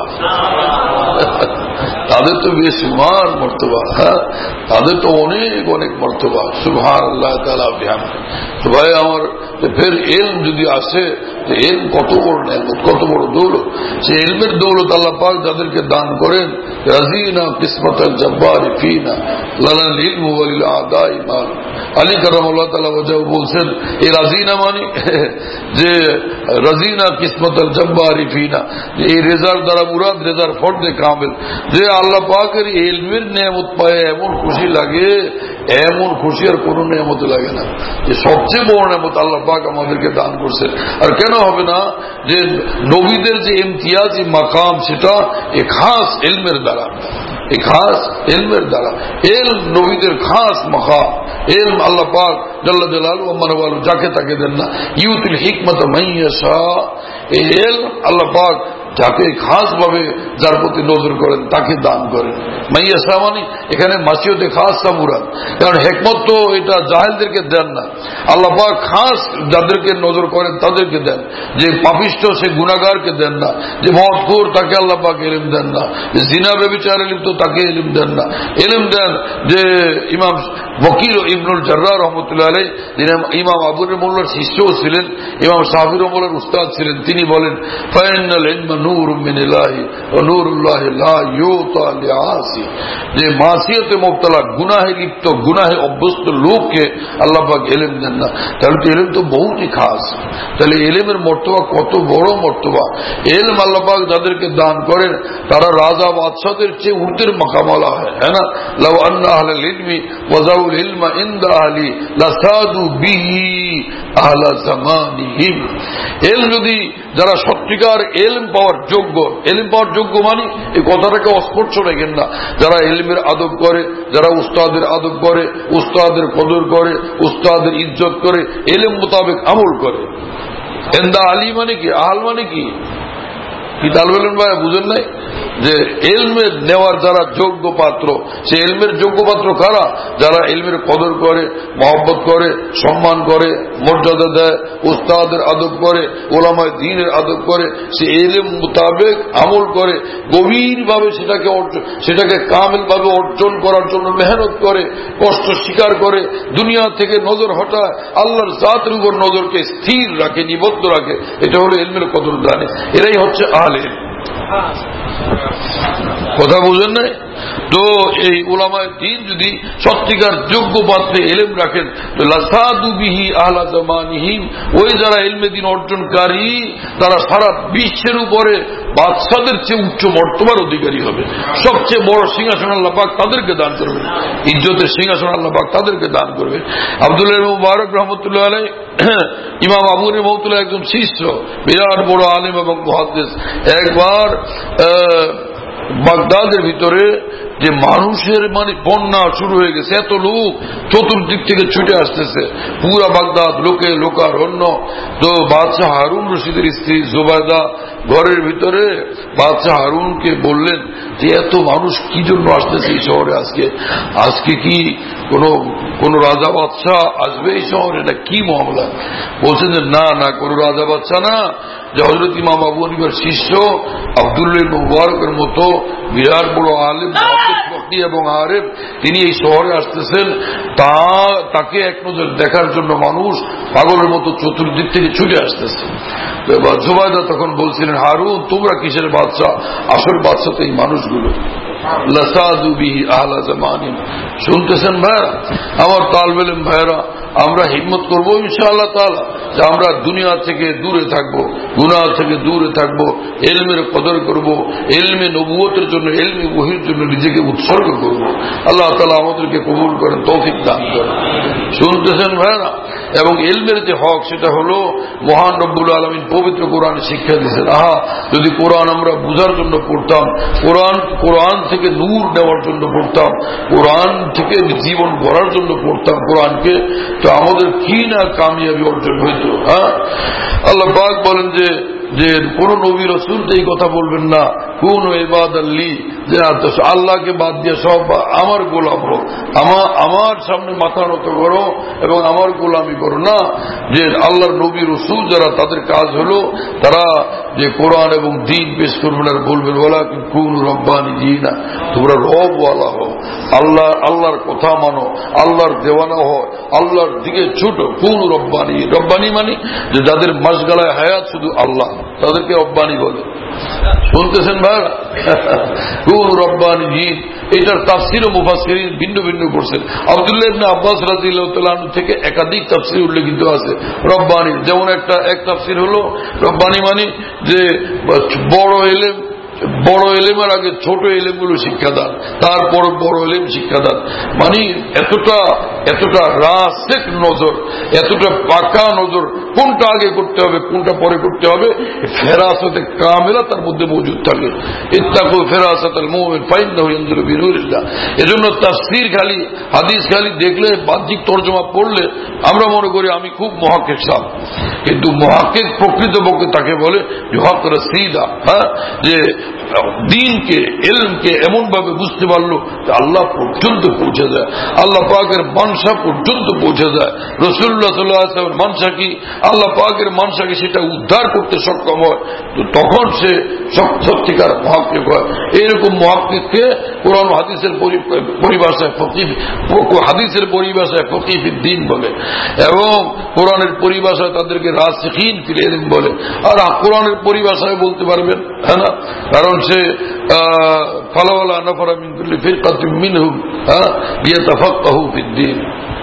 তাদের তো বেশুমার মর্তবা, তাদের তো অনেক অনেক মর্তবা। সুবহানাল্লাহ তাআলা বিহামদিহি। তো ভাই আমার, ফের ইলম যদি আসে, ইলম কত বড় নেয়ামত, কত বড় দৌলত। সে ইলমের দৌলত আল্লাহ পাক যাদেরকে দান করেন, রাজিনা কিসমাতাল জব্বার ফিনা লানাল ইলমু ওয়ালিল আদাই মাল। আলী কারামাল্লাহ তাআলা ওয়াজাহু বলছেন এই রাজিনা মানে যে রাজিনা কিসমাতাল জব্বার ফিনা, এই রেজার দ্বারা মুরাদ রেজার ফরদে কামিল, যে আল্লাহ পাকের ইলমের নেয়ামত পায় এমন খুশি লাগে, এমন খুশি আর কোন নেয়ামত লাগে না। যে সবচেয়ে বড় নেয়ামত আল্লাহ পাক আমাদেরকে দান করছে। আর কেন হবে না? যে নবীদের যে ইমতিয়াজি মাকাম, সেটা এই খাস ইলমের দ্বারা, এই খাস ইলমের দ্বারা। ইলম নবীদের খাস মাকাম। ইলম আল্লাহ পাক জাল্লা জালালুহু ওয়া মানওয়ালু যাকে তাকে দেন না। ইউতিল হিকমাতা মান ইয়াশা, এই ইলম আল্লাহ পাক যাকে খাস ভাবে যার প্রতি নজর করেন তাকে দান করেন। মাইয়াসা মানে এখানে মাসিয়তে খাস মুরাদ, কারণ হিকমত তো এটা জাহেলদেরকে দেন না, আল্লাহ পাক খাস যাদেরকে নজর করেন তাদেরকে দেন। যে পাপিষ্ঠ সে গুনাহগারকে দেন না, যে মদখোর তাকে আল্লাহ পাক ইলম দেন না, যে জিনা ব্যভিচারে লিপ্ত তাকে ইলম দেন না। ইলম দেন যে ইমাম ওয়াকিল ইবনুল জাররাহ রাহমাতুল্লাহ আলাইহি, যিনি ইমাম আবু মোল্লার শিষ্যও ছিলেন, ইমাম শাফি রহমাতুল্লাহর উস্তাদ ছিলেন, তিনি বলেন ফাইনাল ইলম নূরুম মিনাল্লাহি ওয়া নূরুল্লাহি লা ইউতা লিআসি, যে মাসিয়াতে মুবতালা গুনাহে লিপ্ত গুনাহে অভ্যস্ত লোককে আল্লাহ পাক ইলম দেন না। তাহলে তো ইলম তো বহুতই খাস। তাহলে ইলমের মর্তবা কত বড় মর্তবা। ইলম আল্লাহ পাক যাদেরকে দান করেন তারা রাজা বাদশাদের চেয়ে ঊর্ধ্বের মাকামওয়ালা হয়, হ্যাঁ না। লাউ আন্না আহলাল ইলমি ওয়া যাউল ইলমা ইনদা আহলি লাসাদু বিহি আহলা জামানিহিম। ইলম যদি যারা সত্যিকার ইলম পাওয়ার যোগ্য, ইলম পাওয়ার যোগ্য মানে এই কথাটাকে অস্পর্শ রেখেন না, যারা ইলমের আদব করে, যারা উস্তাদের আদব করে, উস্তাদের কদর করে, উস্তাদের ইজ্জত করে, ইলম মোতাবেক আমল করে। এন্দা আলী মানে কি, আহল মানে কি? কি তাল বলেন ভাই, বুঝেন নাই? যে এলমের নেওয়ার যারা যোগ্য পাত্র, সে এলমের যোগ্য পাত্র কারা? যারা এলমের কদর করে, মহব্বত করে, সম্মান করে, মর্যাদা দেয়, উস্তাদের আদব করে, ওলামায়ে দ্বীনের আদব করে, সে এলম মোতাবেক আমল করে, গভীরভাবে সেটাকে সেটাকে কামিল ভাবে অর্জন করার জন্য মেহনত করে, কষ্ট স্বীকার করে, দুনিয়া থেকে নজর হটায়, আল্লাহর জাতের উপর নজরকে স্থির রাখে, নিবদ্ধ রাখে। এটা হলো ইলমের কদর জানে, এরাই হচ্ছে আলেম। কথা বুঝেন নাই? তো এই উলামায়ে দ্বীন যদি সত্যিকার যোগ্য পাত্রে এলেম রাখেন তো লাসাদু বিহি আহলা জামানিহিম, ওই যারা ইলমে দ্বীন অর্জনকারী তারা সারা বিশ্বের উপরে বাদশাদের চেয়ে উচ্চ মর্তবার অধিকারী হবে। সবচেয়ে বড় সিংহাসন আল্লাহ পাক তাদেরকে দান করবেন, ইজ্জতের সিংহাসন আল্লাহ পাক তাদেরকে দান করবে। আব্দুল্লাহ ইবনে মুবারক রহমতুল্লাহ আলাইহি, ইমাম আবু রহমতুল্লাহ একজন শিষ্য, বিরাট বড় আলেম এবং মুহাদ্দিস। একবার বাগদাদের ভিতরে যে মানুষের মানে বন্যা শুরু হয়ে গেছে, এত লোক চতুর্দিক থেকে ছুটে আসতেছে, পুরা বাগদাদ লোকে লোকারণ্য। তো বাদশাহ হারুন রশিদের স্ত্রী জুবায়দা ঘরের ভিতরে বাদশাহ হারুনকে বললেন যে এত মানুষ কি জন্য আসতেছে এই শহরে, আজকে আজকে কি কোন কোন রাজা বাদশাহ আসবে এই শহরে, এটা কি মামলা? বলছেন যে না না, কোন রাজা বাদশাহ না, যে হযরত ইমাম আবু হানিফার শিষ্য আব্দুল্লাহ ইবনে মুবারকের মতো বিরাট বড় আলেম এবং আরেফ, তিনি এই শহরে আসতেছেন, তা তাকে এক নজর দেখার জন্য মানুষ পাগলের মতো চতুর্দিক থেকে ছুটে আসতেছে। তো এবার জুবায়দা তখন বলছিলেন, হারুন তোমরা কিসের বাদশাহ? আসল বাদশাহ তো এই মানুষগুলো। লাসাদু বিহি আহলা জামানিহিম। শুনতেছেন ভাইরা, আমার তালেব ইলম ভাইরা, আমরা হিম্মত করবো ইনশাআল্লাহ তাআলা যে আমরা দুনিয়া থেকে দূরে থাকবো, গুনাহ থেকে দূরে থাকবো, ইলমের কদর করব, ইলমে নবুয়তের জন্য, ইলমে ওহীর জন্য নিজেকে উৎসর্গ করব। আল্লাহ তাআলা আমাদেরকে কবুল করেন, তৌফিক দান করেন। শুনতেছেন ভাইরা? এবং ইলমের যে হক সেটা হলো মহান রব্বুল আলামিন পবিত্র কোরআনে শিক্ষা দিয়েছেন। আহা, যদি কোরআন আমরা বুঝার জন্য পড়তাম, কোরআন কোরআন থেকে নূর নেওয়ার জন্য পড়তাম, কোরআন থেকে জীবন গড়ার জন্য পড়তাম কোরআনকে, তো আমাদের কি না কামিয়াবি অর্জন হইত। হ্যাঁ, আল্লাহ পাক বলেন যে যে কোন নবী রাসূল এই কথা বলবেন না, কোন ইবাদাল্লি, যে আল্লাহকে বাদ দিয়ে সব আমার গোলাম হো, আমার আমার সামনে মাথা নত করো এবং আমার গোলামি করো না। যে আল্লাহর নবী রাসূল যারা, তাদের কাজ হলো তারা যে কোরআন এবং দ্বীন পেশ করবেন আর বলবেন ওয়ালা কুনু রব্বানিয়িনা, তোমরা রবওয়ালা হও, আল্লাহ আল্লাহর কথা মানো, আল্লাহর দেওয়ানা হয়, আল্লাহর দিকে ছুটো। কুনু রব্বানি, রব্বানি মানে যে যাদের মাসগালায় হায়াত শুধু আল্লাহ, তাদেরকে রব্বানি বলে। শুনতেছেন ভাই? কোন রব্বানি জিন, এটার তাফসীর ও মুফাসসিরিন ভিন্ন ভিন্ন করছেন। আব্দুল্লাহ ইবনে আব্বাস রাদিয়াল্লাহু তাআলা আনহু থেকে একাধিক তাফসীর উল্লেখিত আছে রব্বানি। যেমন একটা এক তাফসীর হলো রব্বানি মানে যে বড় ইলম, বড় এলেমের আগে ছোট এলেমগুলো শিক্ষাদান, তারপর বড় এলেম শিক্ষাদান। মানে এতটা এতটা রাসিক নজর, এতটা পাকা নজর, কোনটা আগে করতে হবে কোনটা পরে করতে হবে, ফেরাসতে কামেলা তার মধ্যে মজুদ থাকে। ইত্তাকু ফেরাসাতাল মুমিন ফাইন্নাহু ইয়ানজুরু বিনুরিল্লাহ। এজন্য তাফসীর খালি, হাদিস খালি দেখলে, বাহ্যিক তরজমা পড়লে আমরা মনে করি আমি খুব মুহাক্কিক সাহেব, কিন্তু মুহাক্কিক প্রকৃতপক্ষে তাকে বলে হক রসিদা। হ্যাঁ, যে দ্বীনকে, ইলমকে এমন ভাবে বুঝতে পারলো যে আল্লাহ পর্যন্ত পৌঁছে যায়, আল্লাহ পাকের মানসা পর্যন্ত পৌঁছে যায়। রাসূলুল্লাহ সাল্লাল্লাহু আলাইহি ওয়াসাল্লামের মানসা কি, আল্লাহ পাকের মানসাকে সেটা উদ্ধার করতে সক্ষম হয়, তো তখন সে সত্যিকার মুহাক্কিক হয়। এইরকম মুহাক্কিককে কোরআন হাদিসের পরিভাষায় ফকিহ, হাদিসের পরিভাষায় ফকিহ ফিদ দ্বীন বলে, এবং কোরআনের পরিভাষায় তাদেরকে রাসিখিন ফিল ইলম বলে। আর কোরআনের পরিভাষায় বলতে পারবেন, হ্যাঁ না, কারণ সে ফালাওয়ালা নাফারা মিন কুল্লি ফিরকাতিন মিনহুম লিয়াতাফাক্কাহু ফিদ-দ্বীন।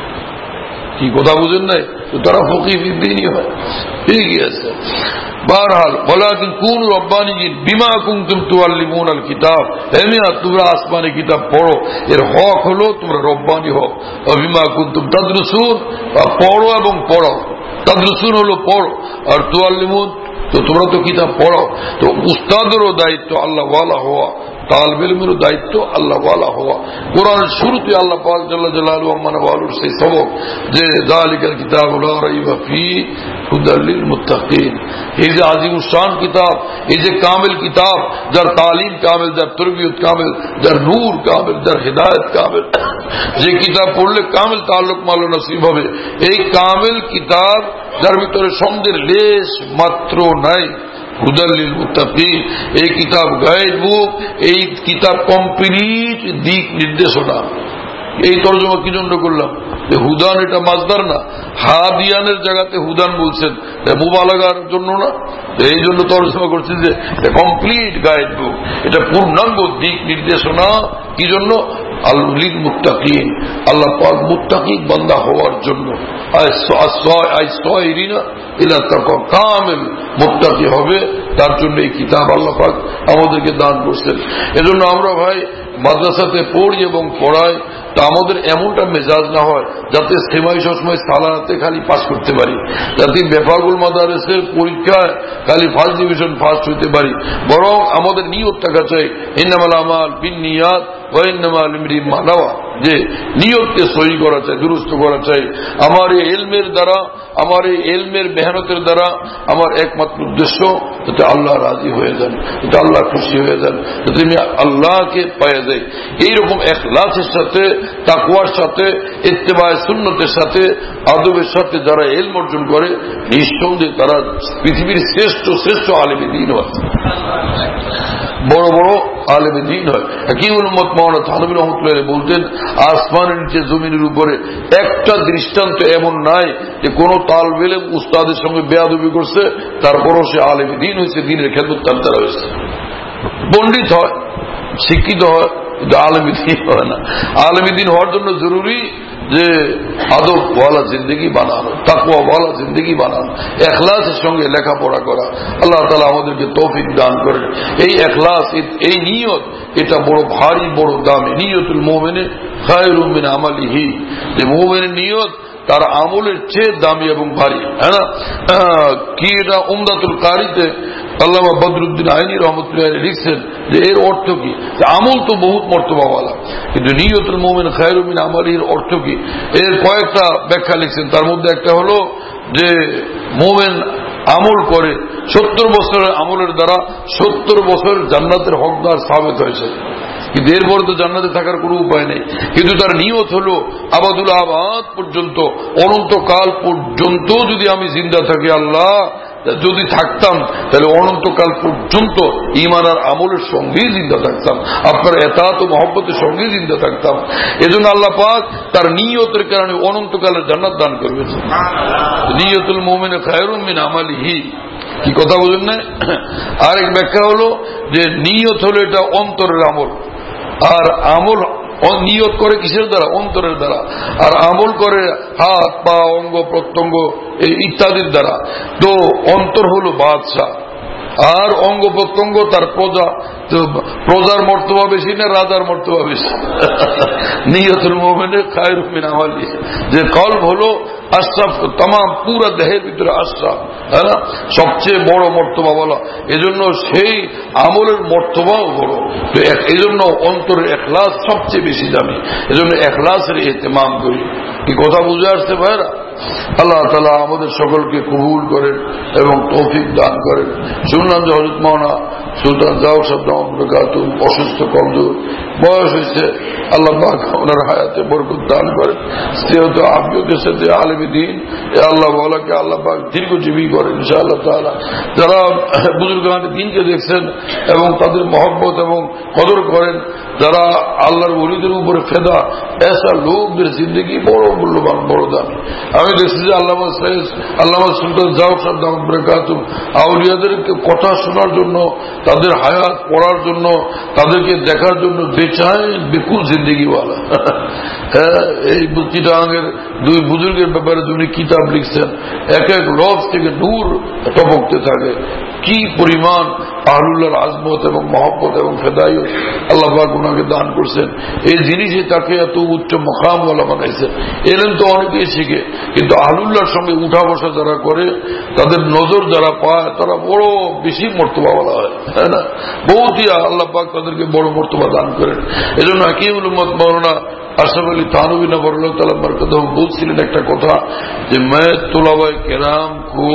কি কথা বুঝেন নাই? তো তারা ফকিহ ফিদ-দ্বীনই হয়, ঠিকই আছে। বহরহাল ওয়ালাকিন কুনু রব্বানিয়িন বিমা কুনতুম তুআল্লিমুনাল কিতাব, এমিয়া তোমরা আসমানি কিতাব পড়ো, এর হক হলো তোমরা রব্বানি হও। বিমা কুনতুম তাদরুসুন, পড়ো এবং পড়াও। তাদরুসুন হলো পড়ো, আর তুআল্লিমুন তো তোমরা তো কিতাব পড়াও। তো উস্তাদেরও দায়িত্ব আল্লাহ ওয়ালা হওয়া, তালিব ইলমের দায়িত্ব আল্লাহ ওয়ালা হওয়া। কোরআনের শুরুতে আল্লাহ পাক জাল্লা জালালুহু আম্মা ওয়ালুর সেই সবক যে যালিকাল কিতাবু লা রাইবা ফিহি হুদাল লিল মুত্তাকিন, এই যে আজিমুশ শান কিতাব, এই যে কামিল কিতাব, যার তালিম কামিল, যার তরবিয়ত কামিল, যার নূর কামিল, যার হিদায়াত কামিল, যে কিতাব পড়লে কামিল তাল্লুক মাল নসিব হবে, এই কামিল কিতাব যার ভিতরে সন্দেহের লেশ মাত্র নাই, হুদাল লিল মুত্তাকিন, এই কিতাব গাইড বুক, এই কিতাব কমপ্লিট দিক নির্দেশনা। এই তর্জমা কি জন্য করলাম? হুদান এটা মাজদার না, হাদিয়ানের জায়গাতে হুদান বলছেন, মুবালাগার জন্য না, এই জন্য তর্জমা করছি যে কমপ্লিট গাইড বুক, এটা পূর্ণাঙ্গ দিক নির্দেশনা। কি জন্য? আল লিল মুত্তাকিন, আল্লাহ পাক মুত্তাকি বান্দা হওয়ার জন্য, কামিল মুত্তাকি হবে তার জন্য এই কিতাব আল্লাহ পাক আমাদেরকে দান করছেন। এজন্য আমরা ভাই মাদ্রাসাতে পড়ি এবং পড়াই, তা আমাদের এমনটা মেজাজ না হয় যাতে সেমাই সবসময় সালাতে খালি পাস করতে পারি, যাতে বেফাকুল মাদারেসের পরীক্ষায় খালি ফার্স্ট ডিভিশন ফার্স্ট হইতে পারি, বরং আমাদের নিয়ত থাকা চাই ইন্নামাল আমাল বিন্নিয়াত ওয়া ইন্নামাল লিমরিইন মা নাওয়া, যে নিয়তকে সহি করা চাই, দুরুস্ত করা চাই। আমার এই ইলমের দ্বারা, আমার এই ইলমের মেহনতের দ্বারা আমার একমাত্র উদ্দেশ্য যাতে আল্লাহ রাজি হয়ে যান, যাতে আল্লাহ খুশি হয়ে যান, যাতে আমি আল্লাহকে পাওয়া যাই। এইরকম ইখলাসের সাথে, তাকওয়ার সাথে, ইত্তেবায়ে সুন্নতের সাথে, আদবের সাথে যারা ইলম অর্জন করে, নিঃসন্দেহে তারা পৃথিবীর শ্রেষ্ঠ শ্রেষ্ঠ আলেম দ্বীন হয়, বড় বড় আলেম দ্বীন হয়। হাকিমুল উম্মত মাওলানা থানভী রহমাতুল্লাহ বলতেন, আসমানের নিচে জমিনের উপরে একটা দৃষ্টান্ত এমন নাই যে কোন তালিব ইলম উস্তাদের সঙ্গে বেয়াদবি করছে, তারপরও সে আলেম দ্বীন হয়েছে, দ্বীনের খেদমত তার দ্বারা হয়েছে। পণ্ডিত হয়, শিক্ষিত হয়, কিন্তু আলেম দ্বীন হয় না। আলেম দ্বীন হওয়ার জন্য জরুরি যে আদব ওয়ালা জিন্দগি বানানো, তাকওয়া ওয়ালা জিন্দগি বানানো, ইখলাসের সঙ্গে লেখাপড়া করা। আল্লাহ তাআলা আমাদেরকে তৌফিক দান করেন। এই ইখলাস, এই নিয়ত, এটা বড় ভারী, বড় দামি। নিয়তুল মুমিনি খায়রুম মিন আমালিহি, যে মুমিনের নিয়ত তার আমলের চেয়ে দামি এবং ভারী, হ্যাঁ না? কি এটা উমদাতুল কারিতে আল্লামা বদরুদ্দিন আইনি রহমতুল্লাহ লিখছেন যে এর অর্থ কি? আমল তো বহুত মর্তবাওয়ালা, কিন্তু নিয়তুল মুমিন খায়রুম মিন আমালিহির অর্থ কি? এর কয়েকটা ব্যাখ্যা লিখছেন। তার মধ্যে একটা হলো যে মুমিন আমল করে, সত্তর বছরের আমলের দ্বারা সত্তর বছর জান্নাতের হকদার সাবেত হয়েছে, কিন্তু এরপরে তো জান্নাতে থাকার কোনো উপায় নেই। কিন্তু তার নিয়ত হলো আবাদুল আবাদ পর্যন্ত, অনন্তকাল পর্যন্ত যদি আমি জিন্দা থাকি, আল্লাহ যদি থাকতাম তাহলে অনন্তকাল পর্যন্ত ঈমান আর আমলের সঙ্গেই জিন্দা থাকতাম, আপনার এতাত ও মহব্বতের সঙ্গেই জিন্দা থাকতাম। এজন্য আল্লাহ পাক তার নিয়তের কারণে অনন্তকালের জান্নাত দান করবেন। নিয়তুল মুমিন খায়রুম মিন আমালিহি, কি কথা বলেন না? আরেক ব্যাখ্যা হলো যে নিয়ত হলো এটা অন্তরের আমল, আর আমল নিয়ত করে কিসের দ্বারা? অন্তরের দ্বারা। আর আমল করে হাত পা অঙ্গ প্রত্যঙ্গ ইত্যাদির দ্বারা। তো অন্তর হলো বাদশাহ, আর অঙ্গ প্রত্যঙ্গ তার প্রজা। তো প্রজার মর্তবা বেশি না রাজার মর্তবা বেশি? নিয়তুল মুমিনের খায়রুম মিন আমালিহি, যে কলব হলো আশরাফ, তাম পুরা দেহের ভিতরে আশরাফ, তাই না? সবচেয়ে বড় মর্তবা বলা, এজন্য সেই আমলের মর্তবাও বড়। তো এই জন্য অন্তরের ইখলাস সবচেয়ে বেশি দামি, এজন্য ইখলাসের ইহতিমাম করি। কি কথা বুঝে আসছে ভাইরা? আল্লাহ তাআলা আমাদের সকলকে কবুল করেন এবং তৌফিক দান করেন। শুনলাম যে হযরত মাওলানা সুলতান জাওয়াদ সাহেব অসুস্থ, কমজোর, বয়স হয়েছে, আল্লাহ পাক ওনার হায়াতে বরকত দান করেন, সেহেত আফিয়তের সাথে আলেম দ্বীন এ আল্লাহ ওয়ালাকে আল্লাহ পাক দীর্ঘজীবী করেন ইনশাআল্লাহ তাআলা। যারা বুজুর্গান দ্বীনকে দেখছেন এবং তাদের মহব্বত এবং কদর করেন, যারা আল্লাহর ওলিদের উপরে ফেদা, এসা লোকদের জিন্দগি বড় মূল্যবান, বড় দামি। আমি দেখছি যে আল্লামা সৈয়দ আল্লামা সুলতান জাওয়াদ সাহেব দামাত বরকাতুহু আউলিয়াদেরকে কথা শোনার জন্য, তাদের হায়াত পড়ার জন্য, তাদেরকে দেখার জন্য বেচায় বিকুল জিন্দগিওয়ালা। হ্যাঁ, এই চিটাগাঙ্গের দুই বুজুর্গের ব্যাপারে যিনি কিতাব লিখছেন, এক এক লফজ থেকে নূর টপকতে থাকে। কি পরিমাণ আহলুল্লাহর আজমত এবং মহব্বত এবং ফেদায়ত আল্লাহ পাক ওনাকে দান করছেন। এই জিনিসই তাকে এত উচ্চ মকামওয়ালা বানাইছেন। এলেন তো অনেকেই শিখে, কিন্তু আহলুল্লাহর সঙ্গে উঠা বসা যারা করে, তাদের নজর যারা পায়, তারা বড় বেশি মর্তবাওয়ালা হয়, তাই না? বহুতই আল্লাহ পাক তাদেরকে বড় মর্তবা দান করেন। এই জন্য হাকিমুল উম্মত মাওলানা আশরাফ আলী থানভী নবরুল্লাহ তাআলা বরকতুহু বলছিলেন একটা কথা, যে मैं तुलाबाए किराम को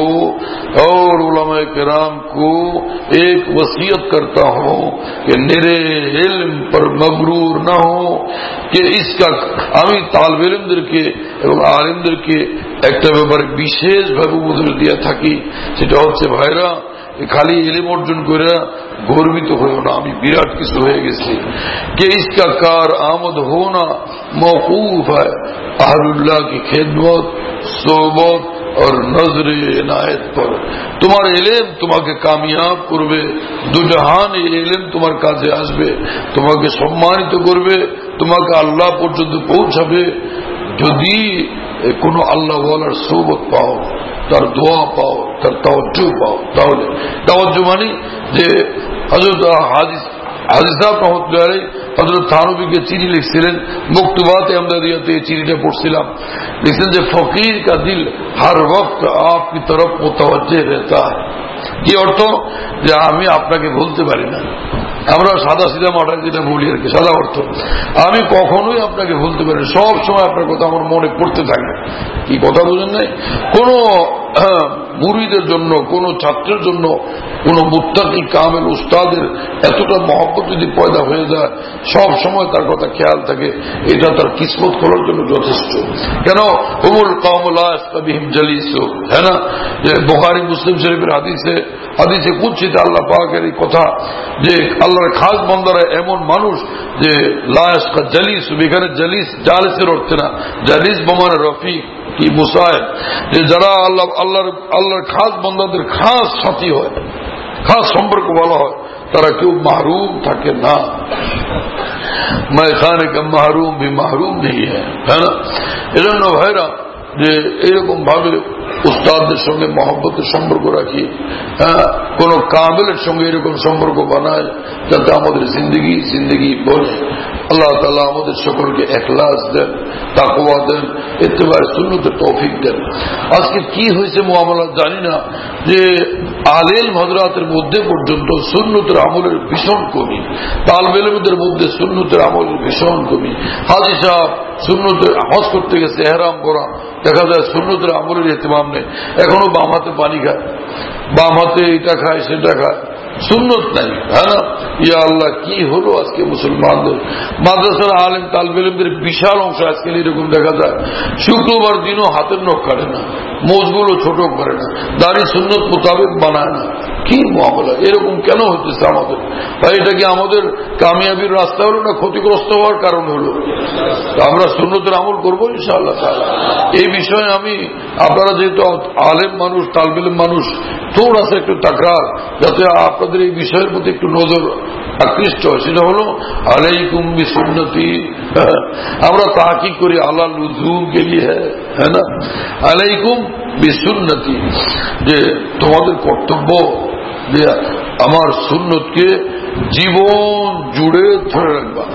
और उलमाए किराम को एक वसीयत करता हूं कि मेरे इल्म पर मगरूर न हो, कि इसका আমি তালিব ইলমদেরকে এবং আলেমদেরকে একটা ব্যাপারে বিশেষভাবে উপদেশ দিয়ে থাকি, সেটা হচ্ছে ভাইরা খালি ইলম অর্জন করে গর্বিত হয়েও না, আমি বিরাট কিছু হয়ে গেছি। कि इसका कार आमद होना मौकूफ है अहलुल्लाह की खिदमत, सोबत और नजरे इनायत पर। তোমার ইলম তোমাকে কামিয়াব করবে, দুজাহান এই ইলম তোমার কাজে আসবে, তোমাকে সম্মানিত করবে, তোমাকে আল্লাহ পর্যন্ত পৌঁছাবে যদি কোনো আল্লাহ ওয়ালার সোবত পাও, তার দোয়া পাও, তার তাওয়াজ্জুহ পাও। তাহলে তাওয়াজ্জুহ মানে যে হযরত হাদিস হাদিস সাহেব রহমতুল্লাহ আলাইহি হযরত থানভীকে চিঠি লিখছিলেন, মকতুবাত আমদাদিয়াতে এই চিঠিটা পড়ছিলাম, লিখছেন যে ফকির কা দিল হর ওয়াক্ত আপকি তরফ মুতাওয়াজ্জিহ रहता है। কি অর্থ? যে আমি আপনাকে বলতে পারি না, আমরা সাদা সিধা মাঠে যেটা বলি আর কি, সাদা অর্থ, আমি কখনোই আপনাকে বলতে পারি, সব সময় আপনার কথা আমার মনে পড়তে থাকে। কি কথা বুঝেন নাই? কোন মুরিদের জন্য, কোন ছাত্রের জন্য, কোন মুত্তাকি কামেল উস্তাদের এতটা মহব্বত যদি পয়দা হয়ে যায়, সব সময় তার কথা খেয়াল থাকে, এটা তার কিসমত খোলার জন্য যথেষ্ট। কেন? হুমুল কওম লা ইস্তাবিহিম জালিসু, হ্যাঁ না? যে বুখারী মুসলিম শরীফের হাদিসে হাদিসে কুদসিতে আল্লাহ পাকের এই কথা, যে আল্লাহর খাস বান্দারা এমন মানুষ যে লা ইসকা জালিস, এখানে জালিস জালিসের অর্থ না, জালিস বমানে রফিক কি মুসায়েব, যে যারা আল্লাহ আল্লাহর আল্লাহর খাস বান্দাদের খাস সাথী হয়, খাস সম্পর্ক বলা হয়, তারা কেউ মাহরুম থাকে না। मैं खाने का মাহরুম भी মাহরুম नहीं है, है ना? এজন্য ভাইরা যে এরকম ভাবে উস্তাদদের সঙ্গে মহব্বতের সম্পর্ক রাখি, হ্যাঁ, কোন কামেলের সঙ্গে এরকম সম্পর্ক বানায় যাতে আমাদের জিন্দগি জিন্দগি বলে। আল্লাহ তাআলা আমাদের সকলকে ইখলাস দেন, তাকওয়া দেন, ইত্তেবায়ে সুন্নতের তৌফিক দেন। আজকে কি হয়েছে মুআমালা জানি না, যে আলেম হযরতের মধ্যে পর্যন্ত সুন্নতের আমলের ভীষণ কমি, তালিব ইলমদের মধ্যে সুন্নতের আমলের ভীষণ কমি। হাজী সাহেব সুন্নতের হজ করতে গেছে, ইহরাম পরা, দেখা যায় সুন্নতের আমলের ইহতিমাম নেই, এখনো বাম হাতে পানি খায়, বাম হাতে এটা খায় সেটা খায়, সুন্নত নাই, হ্যাঁ না? ইয়া আল্লাহ, কি হলো আজকে মুসলমানদের? মাদ্রাসার আলেম তালিব ইলমদের বিশাল অংশ আজকে এরকম দেখা যায়, শুক্রবার দিনও হাতের নখ কাটে না, মোজগুলো ছোট করে না, দাড়ি সুন্নত মোতাবেক বানায় না। কি মামলা, এরকম কেন হচ্ছে আমাদের? ভাই, এটা কি আমাদের কামিয়াবির রাস্তা হলো না ক্ষতিগ্রস্ত হওয়ার কারণ হলো? আমরা সুন্নতের আমল করবো ইনশাআল্লাহ তাআলা। এই বিষয়ে আমি, আপনারা যেহেতু আলেম মানুষ, তালিব ইলম মানুষ, থোড়া সা একটু তাকরার, যাতে আপনাদের এই বিষয়ের প্রতি একটু নজর আকৃষ্ট হয়, সেটা হলো আলাইকুম বিসুন্নতি। আমরা তাহকিক করি আলা লুজুম কে লিয়ে, হ্যাঁ না? আলাইকুম বিসুন্নতি, যে তোমাদের কর্তব্য যে আমার সুন্নতকে জীবন জুড়ে ধরে রাখবা।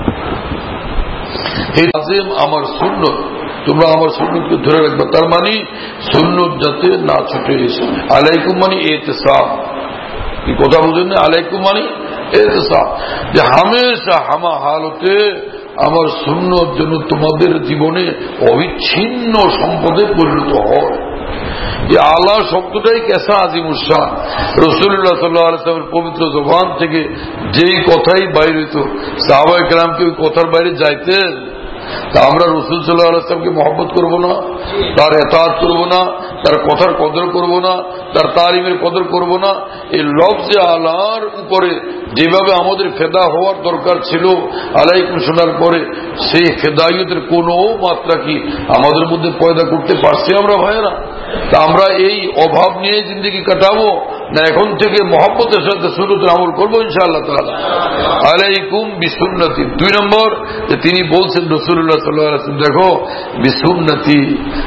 এই আজিম আমার সুন্নত, তোমরা আমার সুন্নতকে ধরে রাখবা। তার মানে সুন্নত যাতে না ছুটে এসে। আলাইকুম মানে ইতিসাব, কি কথা বুঝেন না? আলাইকুম মানে ইতিসাব, যে হামেশা হামা হালতে আমার সুন্নত যেন তোমাদের জীবনে অবিচ্ছিন্ন সম্পদে পরিণত হয়। এই আল্লাহ শব্দটাই কেসা আজিমুস শান। রাসূলুল্লাহ সাল্লাল্লাহু আলাইহি ওয়াসাল্লামের পবিত্র জবান থেকে যেই কথাই বাইরে হতো, সাহাবায়ে কেরাম কি ওই কথার বাইরে যাইতেন? তা আমরা রাসূল সাল্লাল্লাহু আলাইহি ওয়াসাল্লামকে মহব্বত করব না, তার ইতাআত করব না, তার কথার কদর করব না, তার তালিমের কদর করব না? এই লফজে আলার উপরে যেভাবে আমাদের ফেদা হওয়ার দরকার ছিল আলাইকুম শোনার পরে, সেই ফেদাইয়তের কোনো মাত্রা কি আমাদের মধ্যে পয়দা করতে পারছি আমরা ভাইয়েরা? তা আমরা এই অভাব নিয়ে জিন্দগি কাটাবো, না এখন থেকে মহব্বতের সাথে সুন্নতের আমল করবো ইনশাআল্লাহ তাআলা। আলাইকুম বিসুন্নতি। দুই নম্বর যে তিনি বলছেন রাসূলুল্লাহ সাল্লাল্লাহু আলাইহি ওয়াসাল্লাম, দেখো বিসুন্নতি,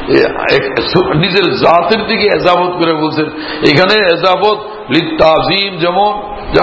নিজের জাতের দিকে এজাবত করে বলছেন। এখানে এজাবত লিতাযীম, যেমন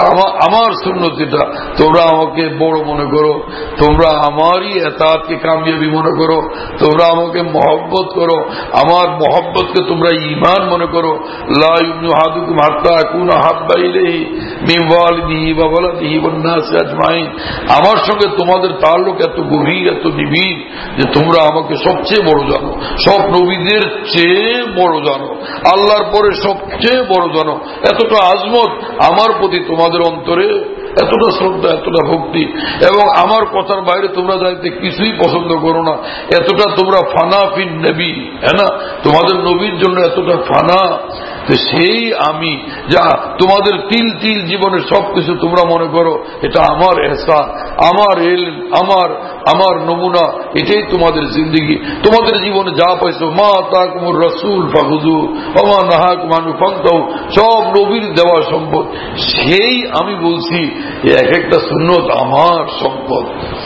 আমার সুন্নতিটা তোমরা আমাকে বড় মনে করো, তোমরা আমারই এতাআতকে কামিয়াবি মনে করো, তোমরা আমাকে মহব্বত করো, আমার মহব্বতকে তোমরা ঈমান মনে করো। লা ইউমিনু আহাদুকুম হাত্তা আকুনা হাব্বা ইলাইহি মিন ওয়ালিদিহি ওয়া ওয়ালাদিহি ওয়ান নাসি আজমাইন। আমার সঙ্গে তোমাদের তাল্লুক এত গভীর, এত নিবিড় যে তোমরা আমাকে সবচেয়ে বড় জানো, সব নবীদের চেয়ে বড় জানো, আল্লাহর পরে সবচেয়ে বড় জানো। এতটা আজমত আমার প্রতি তোমাদের অন্তরে, এতটা শ্রদ্ধা, এতটা ভক্তি, এবং আমার কথার বাইরে তোমরা যাইতে কিছুই পছন্দ করো না, এতটা তোমরা ফানা ফিন নবী, হ্যাঁ না, তোমাদের নবীর জন্য এতটা ফানা। তো সেই আমি যা তোমাদের তিল তিল জীবনের সবকিছু তোমরা মনে করো এটা আমার এহসান, আমার ইলম, আমার আমার নমুনা, এটাই তোমাদের জিন্দেগি। তোমাদের জীবনে যা পাইছো, মা তাকুমুর রাসূল ফাখুযু ওয়া মা নাহাকুম আনহু ফান্তাহু, সব নবীর দেওয়া সম্পদ। সেই আমি বলছি এক একটা সুন্নত আমার সম্পদ।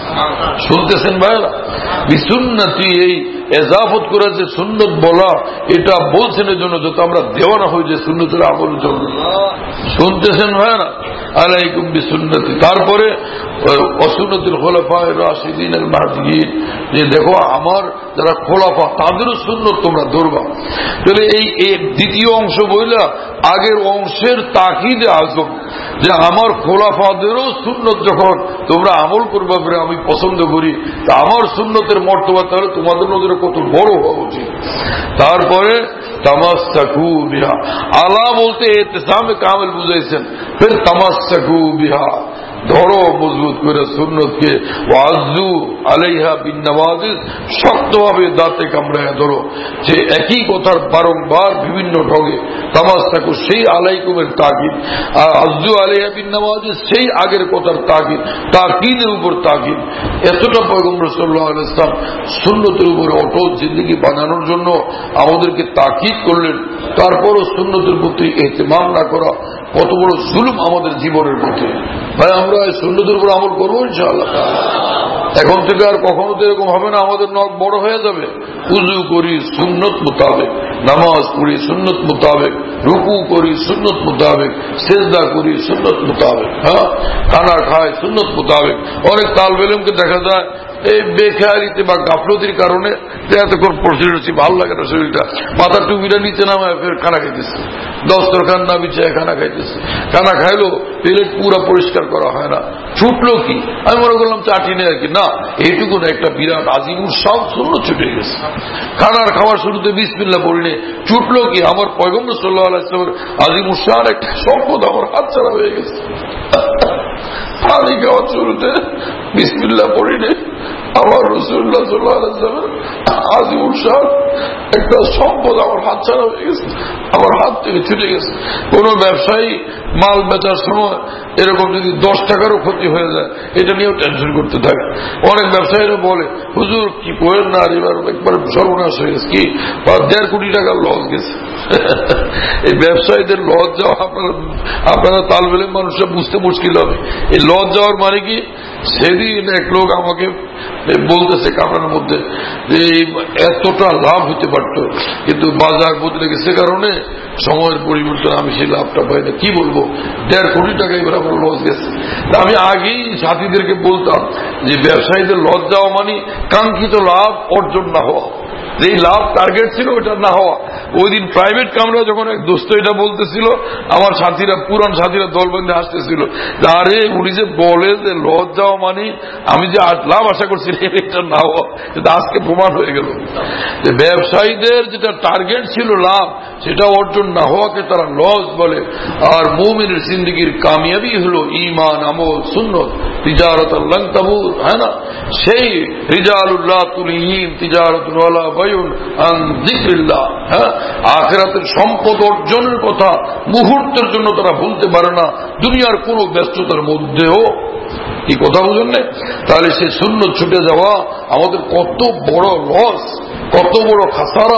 শুনতেছেন ভাইরা? বিসুন্নতি, এই এজাফত করে যে সুন্নত বলা, এটা বলছেন এর জন্য যাতে আমরা দেওয়ানা হই যে সুন্নতের আমলের জন্য। শুনতেছেন ভাইরা? আলাইকুম বিসুন্নতি। তারপরে ওয়াসুন্নাতুল খুলাফায়ে রাশিদিনের মাহদিয়িন, যে দেখো আমার যারা খোলাফা তাদেরও সুন্নত তোমরা ধরবা। তাহলে এই দ্বিতীয় অংশ বইলা আগের অংশের তাকিদে আজম যে আমার খোলাফাদেরও সুন্নত যখন তোমরা আমল করবা বলে আমি পছন্দ করি, তা আমার সুন্নতের মর্তবা তাহলে তোমাদের নজরে কত বড় হওয়া উচিত। তারপরে তামাসসাকু বিহা, আলা বলতে ইতিসামে কামেল বুঝাইছেন, ফের তামাসসাকু বিহা, ধরো মজবুত করে সুন্নতকে, ওয়াজু আলাইহা বিন নওয়াজিজ, শক্তভাবে দাঁতে কামড়ায় ধরো। যে একই কথার বারংবার বিভিন্ন ঢঙে, তামাসসাকু সেই আলাইকুমের তাকিদ, আর আজু আলাইহা বিন নওয়াজিজ সেই আগের কথার তাকিদ, তাকিদের উপর তাকিদ। এতটা পয়গম্বর সাল্লাল্লাহু আলাইহি ওয়াসাল্লাম সুন্নতের উপরে অটল জিন্দেগি বানানোর জন্য আমাদেরকে তাকিদ করলেন। তারপরও সুন্নতের প্রতি ইহতিমাম না করা কত বড় জুলুম আমাদের জীবনের প্রতি। ভাই আমরা সুন্নতের উপর আমল করবো ইনশাআল্লাহ। এখন থেকে আর কখনো তো এরকম হবে না আমাদের নখ বড় হয়ে যাবে। উযু করি সুন্নত মোতাবেক, নামাজ পড়ি সুন্নত মোতাবেক, রুকু করি সুন্নত মোতাবেক, সেজদা করি সুন্নত মোতাবেক, হ্যাঁ, খানা খায় সুন্নত মোতাবেক। অনেক তালবে ইলমকে দেখা যায় এই বেখেয়ালিতে বা গাফলতির কারণে এতক্ষণ পড়ছি রয়েছি, ভালো লাগে না শরীরটা, মাথার টুপিটা নিচে নামায় ফের খানা খাইতেছে, দস্তরখান না বিছায় খানা খাইতেছে। খানা খাইলো প্লেট পুরা পরিষ্কার করা হয় না, ছুটলো কি? আমি মনে করলাম চাটি নেই আর কি, না, এইটুকু না, একটা বিরাট আজিমুর সব সুন্নত ছুটে গেছে। খানার খাওয়ার শুরুতে বিসমিল্লাহ পড়িনি, ছুটলো কি? আমার পয়গম্বর সাল্লাল্লাহু আলাইহি ওয়াসাল্লামের আজিমুর শান একটা সম্পদ আমার হাতছাড়া হয়ে গেছে। পানি খাওয়ার শুরুতে বিসমিল্লাহ পড়িনি, আমার রাসূলুল্লাহ সাল্লাল্লাহু আলাইহি ওয়াসাল্লাম আজিমুল শান একটা সম্পদ আমার হাতছাড়া হয়ে গেছে, আমার হাত থেকে ছুটে গেছে। কোন ব্যবসায়ী মাল বেচার সময় এরকম যদি দশ টাকারও ক্ষতি হয়ে যায়, এটা নিয়েও টেনশন করতে থাকে। অনেক ব্যবসায়ীরা বলে, হুজুর কি বলেন না, এবার একবার সর্বনাশ হয়ে গেছে, কি দেড় কোটি টাকার লস গেছে। এই ব্যবসায়ীদের লস যাওয়া আপনারা আপনারা তালবে ইলম মানুষরা বুঝতে মুশকিল হবে। এই লস যাওয়ার মানে কি? সেদিন এক লোক আমাকে বলতেছে কামরার মধ্যে যে এতটা লাভ হতে পারত, কিন্তু বাজার বদলে গেছে কারণে সময়ের পরিবর্তন আমি সেই লাভটা পাই না। কি বলবো, দেড় কোটি টাকা এবার আমার লস গেছে। আমি আগেই সাথীদেরকে বলতাম যে ব্যবসায়ীদের লস যাওয়া মানে কাঙ্ক্ষিত লাভ অর্জন না হওয়া, যেই লাভ টার্গেট ছিল ওটা না হওয়া। ওই দিন প্রাইভেট কামরা যখন এক দোস্ত এটা বলতেছিল, আমার সাথীরা পুরান সাথীরা দল বেঁধে আসতেছিল, আরে উনি যে বলে যে লস যাওয়া মানে আমি যে লাভ আশা করছি এটা না হওয়া, সেটা আজকে প্রমাণ হয়ে গেল যে ব্যবসায়ীদের যেটা টার্গেট ছিল লাভ, সেটা অর্জন না হওয়াকে তারা লস বলে। আর মুমিনের জিন্দেগির কামিয়াবি হলো ঈমান, আমল, সুন্নত, তিজারত লান তাবুর, হ্যাঁ না, সেই রিজালুল্লাহ তুলহিম তিজারাতুন ওয়ালা বাইউন আন যিকরিল্লাহ। হ্যাঁ, আখিরাতের সম্পদ অর্জনের কথা মুহূর্তের জন্য তারা ভুলতে পারে না, দুনিয়ার কোন ব্যস্ততার মধ্যেও। কি কথা বুঝেন না? তাহলে সেই সুন্নত ছুটে যাওয়া আমাদের কত বড় লস, কত বড় খাসারা,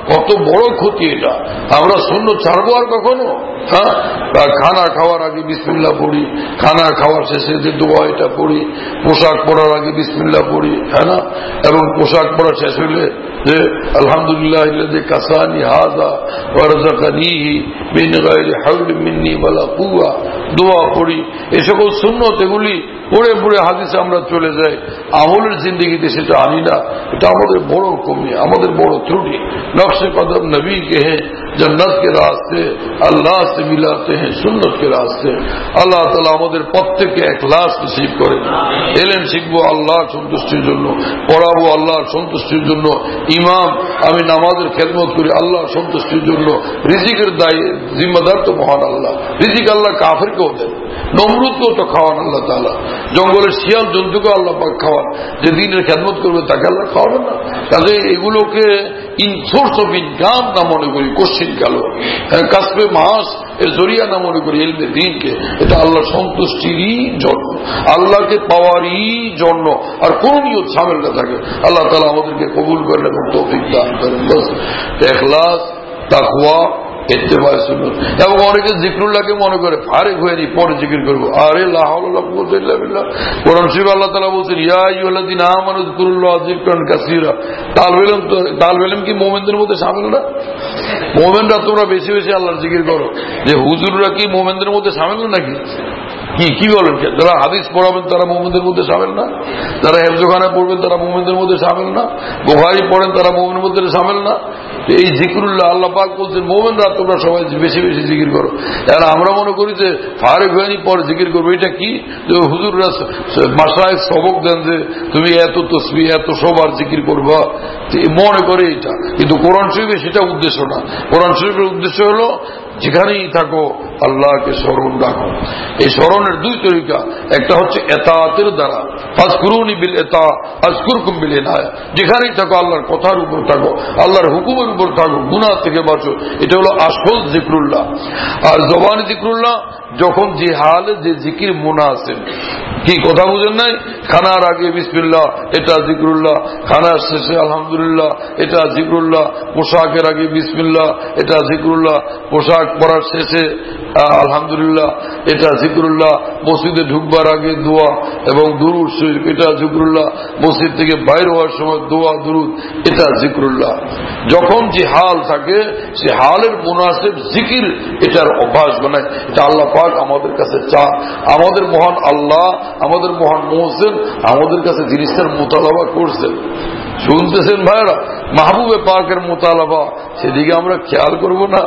কত বড় ক্ষতি এটা। আমরা সুন্নত ছাড়বো আর কখনো? হ্যাঁ, খানা খাওয়ার আগে বিসমিল্লাহ পড়ি, খানা খাওয়ার শেষে যে দোয়া এটা পড়ি, পোশাক পরার আগে বিসমিল্লাহ পড়ি, হ্যাঁ না, এবং পোশাক পরা শেষ হইলে যে আলহামদুলিল্লাহ ইল্লাযী কাসানি হাযা ওয়া রাযাকানিহি মিন গায়রি হাওলিন মিন্নি ওয়ালা কুওয়া দোয়া পড়ি। এই সকল সুন্নত এগুলি পড়ে পড়ে হাদিসে আমরা চলে যাই, আমলের জিন্দগিতে সেটা আনি না। এটা আমাদের বড় কমি, আমাদের বড় ত্রুটি। নকশে কদম নবী কে হ্যাঁ, জন্নত के रास्ते अल्लाह से मिलाते हैं सुन्नत के रास्ते। আল্লাহ তাআলা আমাদের প্রত্যেককে ইখলাস নসিব করেন। ইলম শিখবো আল্লাহর সন্তুষ্টির জন্য, পড়াবো আল্লাহর সন্তুষ্টির জন্য, ইমাম আমি নামাজের খেদমত করি আল্লাহর সন্তুষ্টির জন্য। রিজিকের দায়ী জিম্মাদার তো মহান আল্লাহ। রিজিক আল্লাহ কাফেরকেও দেন, নমরুদকেও তো খাওয়ান আল্লাহ তাআলা, জঙ্গলের শিয়াল জন্তুকে আল্লাহ পাক খাওয়ান। যে দিনের খেদমত করবে তাকে আল্লাহ খাওয়াবেন না? কাজে এগুলোকে ইন সোর্স অফ ইনকাম না মনে করি, কোশ্চিন কালো কাসবে মাস এর জরিয়া না মনে করি ইলমে দ্বীনকে। এটা আল্লাহ সন্তুষ্টিরই জন্য, আল্লাহকে পাওয়ারই জন্য, আর কোন নিয়ত সামিল না থাকে। আল্লাহ তাআলা আমাদেরকে কবুল করেন এবং তৌফিক দান করেন। বাস ইখলাস, তাকওয়া, ইত্তেবায়ে সুন্নাত। এবং অনেকে জিকরুল্লাহকে মনে করে ফারেক হয়ে নি পরে জিকির করবো। আরে লা হাওলা ওয়ালা কুওয়াতা ইল্লা বিল্লাহ। কোরআন শরীফে আল্লাহ তাআলা বলেছেন ইয়া আইয়ুহাল্লাযীনা আমানু যিকুরুল্লাহ যিকরান কাসীরা। তালবে ইলম, তালবে ইলম কি মুমিনদের মধ্যে শামিল না? মুমিনরা তোমরা বেশি বেশি আল্লাহর জিকির করো। যে হুজুররা কি মুমিনদের মধ্যে শামিল নাকি? কি কি বলেন? যারা হাদিস পড়াবেন তারা মুমিনদের মধ্যে শামিল না? যারা হেফজখানা পড়বেন তারা মুমিনদের মধ্যে শামিল না? বুখারী পড়েন তারা মুমিনের মধ্যে শামিল না? এই জিকরুল্লাহ আল্লাহ পাক বলছেন মুমিনরা তোমরা সবাই বেশি বেশি জিকির করো। আর আমরা মনে করি যে ফারেক হয়নি পরে জিকির করবো। এটা কি? হুজুররা মাশায়েখ সবক দেন যে তুমি এত তসবিহ এত সবার জিকির করবা, মনে করে এটা। কিন্তু কোরআন শরীফে সেটা উদ্দেশ্য না। কোরআন শরীফের উদ্দেশ্য হলো যেখানেই থাকো আল্লাহকে স্মরণ রাখো। এই স্মরণের দুই তরিকা, একটা হচ্ছে এতাআতের দ্বারা, ফাজকুরুনি বিল ইতা আযকুরকুম বিল ইনায়া। যেখানেই থাকো আল্লাহর কথার উপর থাকো, আল্লাহর হুকুমের উপর থাকো, গুনাহ থেকে বাঁচো। এটা হলো আসল জিকরুল্লাহ। আর জবানি জিকরুল্লাহ যখন যে হালে যে জিকির মুনাসিব। কি কথা বুঝেন নাই? খানার আগে বিসমিল্লাহ এটা জিকরুল্লাহ, খানার শেষে আলহামদুলিল্লাহ এটা জিকরুল্লাহ, পোশাকের আগে বিসমিল্লাহ এটা জিকরুল্লাহ, পোশাক পরার শেষে আলহামদুলিল্লাহ এটা জিকরুল্লাহ, মসজিদে ঢুকবার আগে দোয়া এবং দুরূদ শরীফ এটা জিকরুল্লাহ, মসজিদ থেকে বাইরে হওয়ার সময় দোয়া দুরূদ এটা জিকরুল্লাহ। যখন যে হাল থাকে সে হালের মুনাসিব জিকির এটার অভ্যাস বানায়। এটা আল্লাহ পাক আমাদের কাছে চান। আমাদের মহান আল্লাহ, আমাদের মহান মুহসিন আমাদের কাছে জিনিসটার মোতালাবা করছেন। শুনতেছেন ভাইরা? মাহবুবে পাকের মোতালাবা, সেদিকে আমরা খেয়াল করব না?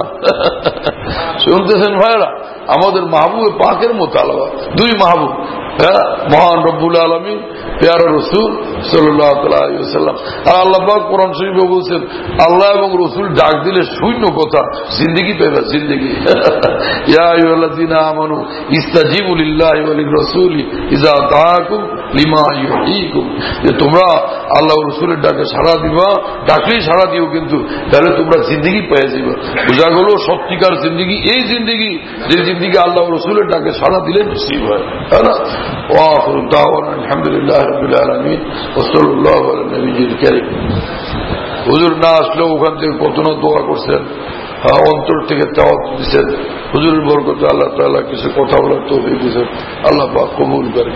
শুনতেছেন ভাইরা? আমাদের মাহবুবে পাকের মোতালাবা, দুই মাহবুব, মহান রব্বুল আলামিন, প্যারা রাসূল সাল্লাল্লাহু আলাইহি ওয়াসাল্লাম। আর আল্লাহ পাক কোরআন শরীফে বলেছেন আল্লাহ এবং রাসূল ডাক দিলে শূন্য কথা, জিন্দেগি পাবে জিন্দেগি। ইয়া আইয়ুহাল্লাযীনা আমানু ইস্তাজিবু লিল্লাহি ওয়া লির-রাসূলি ইযা দাআকুম লিমা ইউহয়িকুম। যে তোমরা আল্লাহ ও রাসূলের ডাকে সাড়া দিবা, ডাকলেই সাড়া দিও, কিন্তু তাহলে তোমরা জিন্দেগি পেয়ে যাবে। বোঝা গেল সত্যিকার জিন্দেগি এই জিন্দেগি যে জিন্দেগি আল্লাহ ও রাসূলের ডাকে সাড়া দিলে নসিব হয়, তাই না? ওয়া আখিরু দাওয়ানা আলহামদুলিল্লাহি রাব্বিল আলামিন ওয়া সাল্লাল্লাহু আলা নবিয়্যিল কারীম। হুজুর না আসলেও ওখান থেকে কত না দোয়া করছেন, অন্তর থেকে তাওয়াত দিচ্ছেন। হুজুরের বরকতে আল্লাহ তাআলা কিছু কথা বলার তৌফিক দিয়েছেন, আল্লাহ পাক কবুল করেন।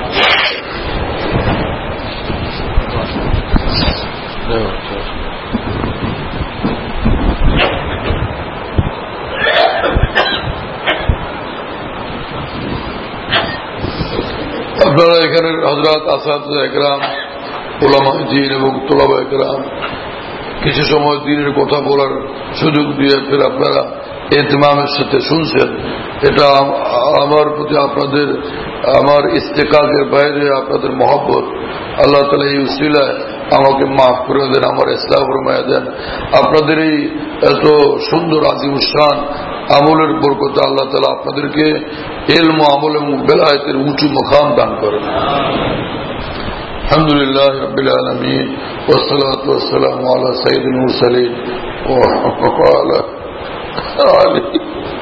আপনারা এখানে হযরত আসাদুল একরাম, উলামায়ে দ্বীন এবং তুলাবায়ে কেরাম কিছু সময় দ্বীনের কথা বলার সুযোগ দিয়ে ফের আপনারা ইহতিমামের সাথে শুনছেন। এটা আমার প্রতি আপনাদের, আমার ইস্তেকাকের বাইরে আপনাদের মহব্বত। আল্লাহ তাআলা এই উসিলায় আমাকে মাফ করে দেন, আমার ইসলাম ফরমায়া দেন। আপনাদের এই এত সুন্দর আজিমুশান আমলের বরকতে আল্লাহ তাআলা আপনাদেরকে ইলম, আমল এবং বেলায়েতের উঁচু মাকাম দান করেন। আলহামদুলিল্লাহ রাব্বিল আলামিন ওয়া সলাতু ওয়া সালামু আলা সাইয়্যিদিল মুরসালিন ওয়া আলা আলিহি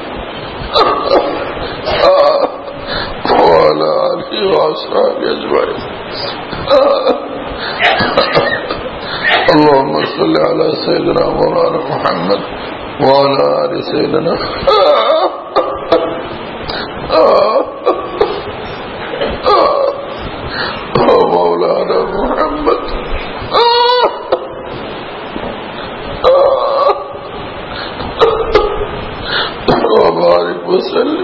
ওয়া আলা আলিহি ওয়া আসহাবিহি আজমাইন। अल्लाहुम्मा सल्लि अला सय्यिदिना मौलाना मुहम्मद व अला आलि सय्यिदिना मौलाना मुहम्मद وبارك وسلم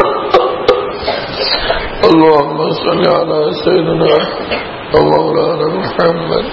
اللهم صل على سيدنا ومولانا محمد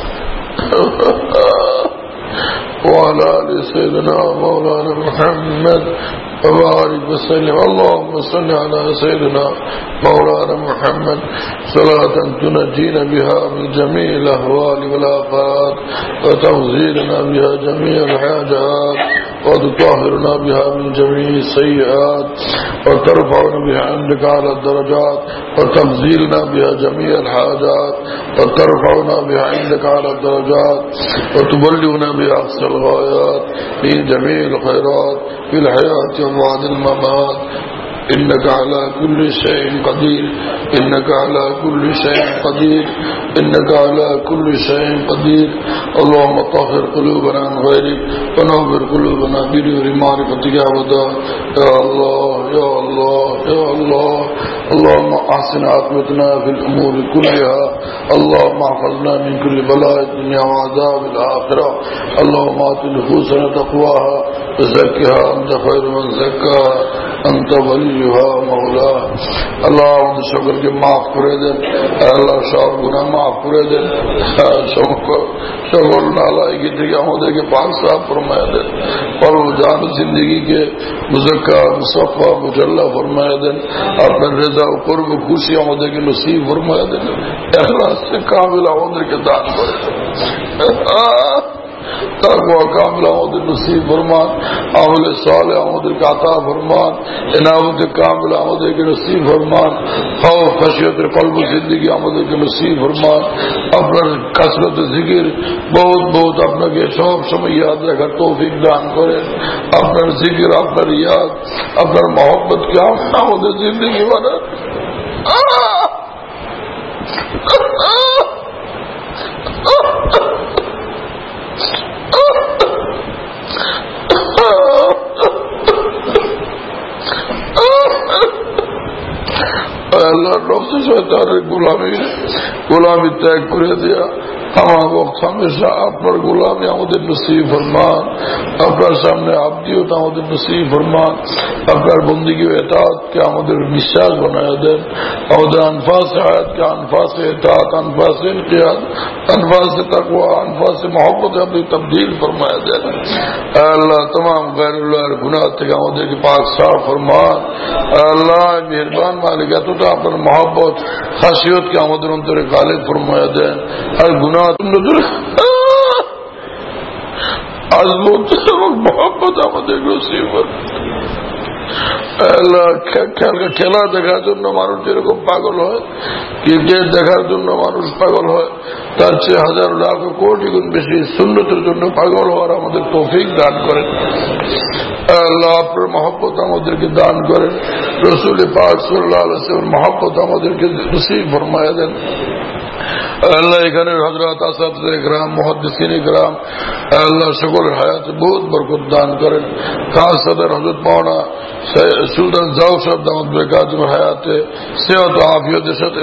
وعلى آل سيدنا ومولانا محمد وبارك وسلم اللهم صل على سيدنا مولانا محمد صلاة تنجينا بها من جميع الأهوال والآفات وتغفرنا بها جميع الحاجات وتطهرنا بها من جميع السيئات وترفعنا بها عندك على الدرجات وتنزلنا بها جميع الحاجات وترفعنا بها عندك على الدرجات وتبلغنا بها أقصى الغايات من جميع الخيرات في الحياة وبعد الممات إنك على كل شيء قدير إنك على كل شيء قدير إنك على كل شيء قدير اللهم طهر قلوبنا عن غيرك ونور قلوبنا بنور معرفتك أبدا يا الله يا الله يا الله اللهم أحسن عاقبتنا في الأمور كلها اللهم احفظنا من كل بلاء الدنيا وعذاب الآخرة اللهم آت نفوسنا تقواها وزكها أنت خير من زكاها أنت وليها مولاها الله আমাদের সকলকে মাফ করে দেন আল্লাহ সব গুনাহ মাফ করে দেন সকল নালায়কি থেকে আমাদেরকে পাক সাফ ফরমায়া দেন পরজান जिंदगी के मुज़क्का मुसफ़ा मुजल्ला फरमाया दें আপনার রেজা ও কুরব খুশি আমাদেরকে নসিব ফরমায়া দেন ইখলাস से कामिल আমাদেরকে দান করেন তাকওয়া কামিল আমাদের নসিব ফরমান আমলে সালেহ আমাদেরকে আতা ফরমান ইনামতে কামিল আমাদেরকে নসিব ফরমান খৌফ খশিয়তের কলব জিন্দেগি আমাদেরকে নসিব ফরমান আপনার কাসরত জিকির বহুত বহুত আপনাকে সব সময় ইয়াদ রাখার তৌফিক দান করেন আপনার জিকির আপনার ইয়াদ আপনার মহব্বতকে আমাদের জিন্দেগি বানান আল্লাহর নফস শয়তানের গোলামি গোলামি ত্যাগ করে দেয়া আমার বক্ত হামেশা আপনার গোলামি আমাদের নসিব ফরমান আপনার সামনে আবদিয়ত আমাদের নসিব ফরমান আপনার বন্দিগি ও ইতাআতকে আমাদের বিশ্বাস বানায়া দেন আমাদের আনফাস হায়াতকে আনফাস ইতাআত আনফাস ইনকিয়াদ আনফাস তাকওয়া আনফাস মোহব্বত আপনি তবদীল ফরমায়া দেন আল্লাহ तमाम গैरुল্লাহর গুনাহ থেকে আমাদেরকে পাক সাফ ফরমান আল্লাহ মেহেরবান মালিক এতটা আপনার মোহব্বত খাশিয়তকে আমাদের অন্তরে গালিব ফরমায়া দেন আর গুনাহ আজমত এবং মোহাম্মত আমাদের নসিব খেলা দেখার জন্য মানুষ যেরকম পাগল হয় ক্রিকেট দেখার জন্য মানুষ পাগল হয় তার চেয়ে হাজার লাখ কোটি গুণ বেশি সুন্নতের জন্য পাগল হওয়ার আমাদের তৌফিক দান করেন আল্লাহ আপনার মহব্বত আমাদেরকে দান করেন রসুল পাক সাল্লাল্লাহু আলাইহি ওয়াসাল্লামের মহব্বত আমাদেরকে নসিব ফরমায়া দেন আল্লাহ এখানে হযরত আসহাবে کرام মুহাদ্দিসিনে کرام আল্লাহ সকলের হায়াতে বহুত বরকত দান করেন খাস সদর হযরত মাওলানা সুলতান জাও সাহেব দামাত বরকাতুল হায়াতে সেহত ও আফিয়তের সাথে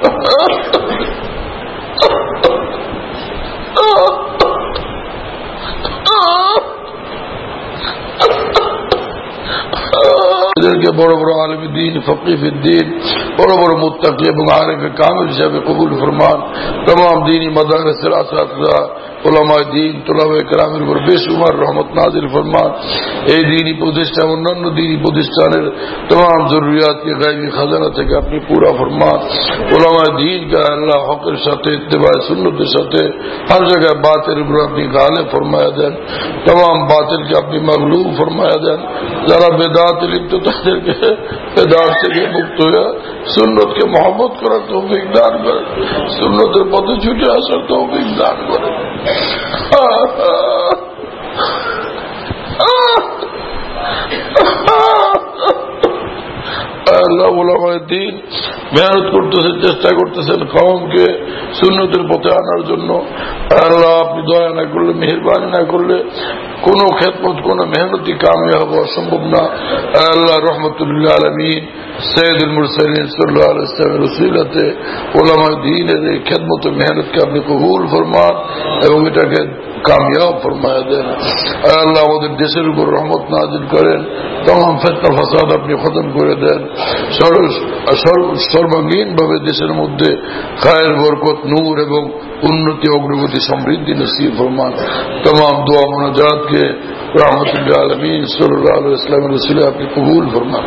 এদেরকে বড় বড় আলিম দ্বীন ফকিহ ফিদ্দীন বড় বড় মুত্তাকি এবং আরিফ কামিল হিসেবে কবুল ফরমান तमाम दीनी मदारिসের আসাতিজা উলামায়ে দ্বীন তুলাবায়ে কেরামের উপর বেশুমার রহমত নাজিল ফরমান এই দীনী প্রতিষ্ঠান অন্যান্য দীনী প্রতিষ্ঠানের तमाम জরুরিয়াতকে গায়বী খাজানা থেকে আপনি পুরা ফরমান উলামায়ে দ্বীনকে আল্লাহ হকের সাথে ইত্তেবায়ে সুন্নতের সাথে হর জায়গায় বাতিলের উপর আপনি গালিব ফরমায়া দেন तमाम বাতিলকে আপনি মাগলুব ফরমায়া দেন যারা বেদাতে লিপ্ত তাদেরকে বেদাত থেকে মুক্ত হয়ে সুন্নতকে মহব্বত করার তৌফিক দান করেন সুন্নতের পথে ছুটে আসার তৌফিক দান করেন আল্লাহ উলামায়ে দ্বীন মেহনত করতেছেন চেষ্টা করতেছেন কওমকে সুন্নতের পথে আনার জন্য। আল্লাহ আপনি দয়া না করলে, মেহেরবানি না করলে কোন খেদমত, কোন মেহনতি কামিয়াব হওয়া সম্ভব না। আল্লাহ রহমতুল্লাহ আলামিন সৈয়দুল মুরসালিন সাল্লাল্লাহু আলাইহি ওয়াসাল্লামের ওসিলাতে উলামায়ে দ্বীনের এই খেদমত ও মেহনতকে আপনি কবুল ফরমান এবং এটাকে কামিয়াব ফরমায়া দেন। আল্লাহ আমাদের দেশের উপর রহমত নাজিল করেন, तमाम ফিতনা ফাসাদ আপনি খতম করে দেন, সর্বাঙ্গীন ভাবে দেশের মধ্যে খায়ের, বরকত, নূর এবং উন্নতি, অগ্রগতি, সমৃদ্ধি নসিব ফরমান। तमाम দোয়া মুনাজাতকে রহমতুল্লাহ আলামিন সাল্লাল্লাহু আলাইহি ওয়াসাল্লামের ওসিলায় আপনি কবুল ফরমান।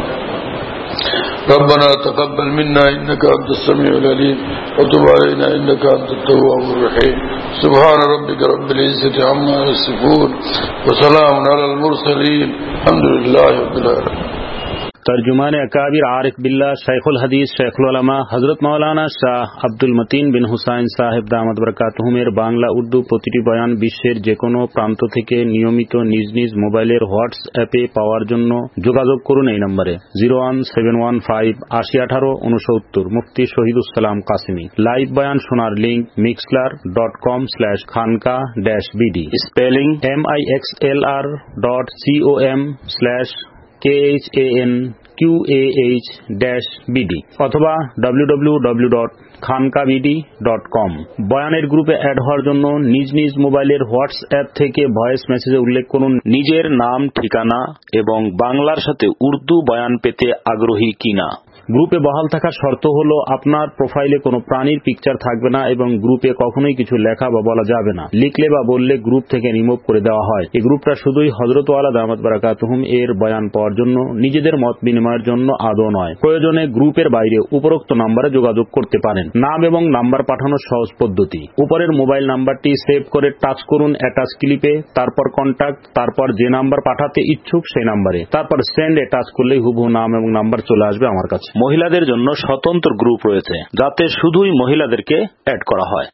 ربنا تقبل منا إنك أنت السميع العليم وتب علينا إنك أنت التواب الرحيم سبحان ربك رب العزة عما يصفون وسلام على المرسلين الحمد لله رب العالمين। তরজুমান আকাবির আরিফ বিল্লাহ শাইখুল হাদিস শাইখুল উলামা হযরত মাওলানা শাহ আব্দুল মতিন বিন হুসাইন সাহেব দামাত বরকাতুহুমের বাংলা উর্দু প্রতিটি বয়ান বিশ্বের যে কোনো প্রান্ত থেকে নিয়মিত নিজ নিজ মোবাইলের হোয়াটসঅ্যাপে পাওয়ার জন্য যোগাযোগ করুন এই নম্বরে zero one seven one five আশি আঠারো উনসত্তর। মুফতি শহীদুসসালাম কাসিমি। লাইভ বয়ান শোনার link Mixlr dot com slash Khanka dash BD, spelling M I X L R dot C O M slash K H A N Q A H dash BD অথবা W W W dot Khanka BD dot com. বয়ানের গ্রুপে add হওয়ার জন্য নিজ নিজ মোবাইলের WhatsApp থেকে voice মেসেজে উল্লেখ করুন নিজের নাম, ঠিকানা এবং বাংলার সাথে উর্দু বয়ান পেতে আগ্রহী কিনা। গ্রুপে বহাল থাকার শর্ত হল আপনার প্রোফাইলে কোনো প্রাণীর পিকচার থাকবে না এবং গ্রুপে কখনোই কিছু লেখা বা বলা যাবে না। লিখলে বা বললে গ্রুপ থেকে রিমুভ করে দেওয়া হয়। এই গ্রুপটা শুধুই হযরত ওয়ালা দামাত বারাকাতুহুম এর বয়ান পাওয়ার জন্য, নিজেদের মত বিনিময়ের জন্য আদৌ নয়। প্রয়োজনে গ্রুপের বাইরে উপরোক্ত নম্বরে যোগাযোগ করতে পারেন। নাম এবং নাম্বার পাঠানোর সহজ পদ্ধতি, উপরের মোবাইল নাম্বারটি সেভ করে টাচ করুন অ্যাটাচ ক্লিপে, তারপর কন্ট্যাক্ট, তারপর যে নাম্বার পাঠাতে ইচ্ছুক সেই নাম্বারে, তারপর সেন্ড এ টাচ করলেই হুবহু নাম এবং নাম্বার চলে আসবে আমার কাছে। মহিলাদের জন্য স্বতন্ত্র গ্রুপ রয়েছে যাতে শুধুই মহিলাদেরকে অ্যাড করা হয়।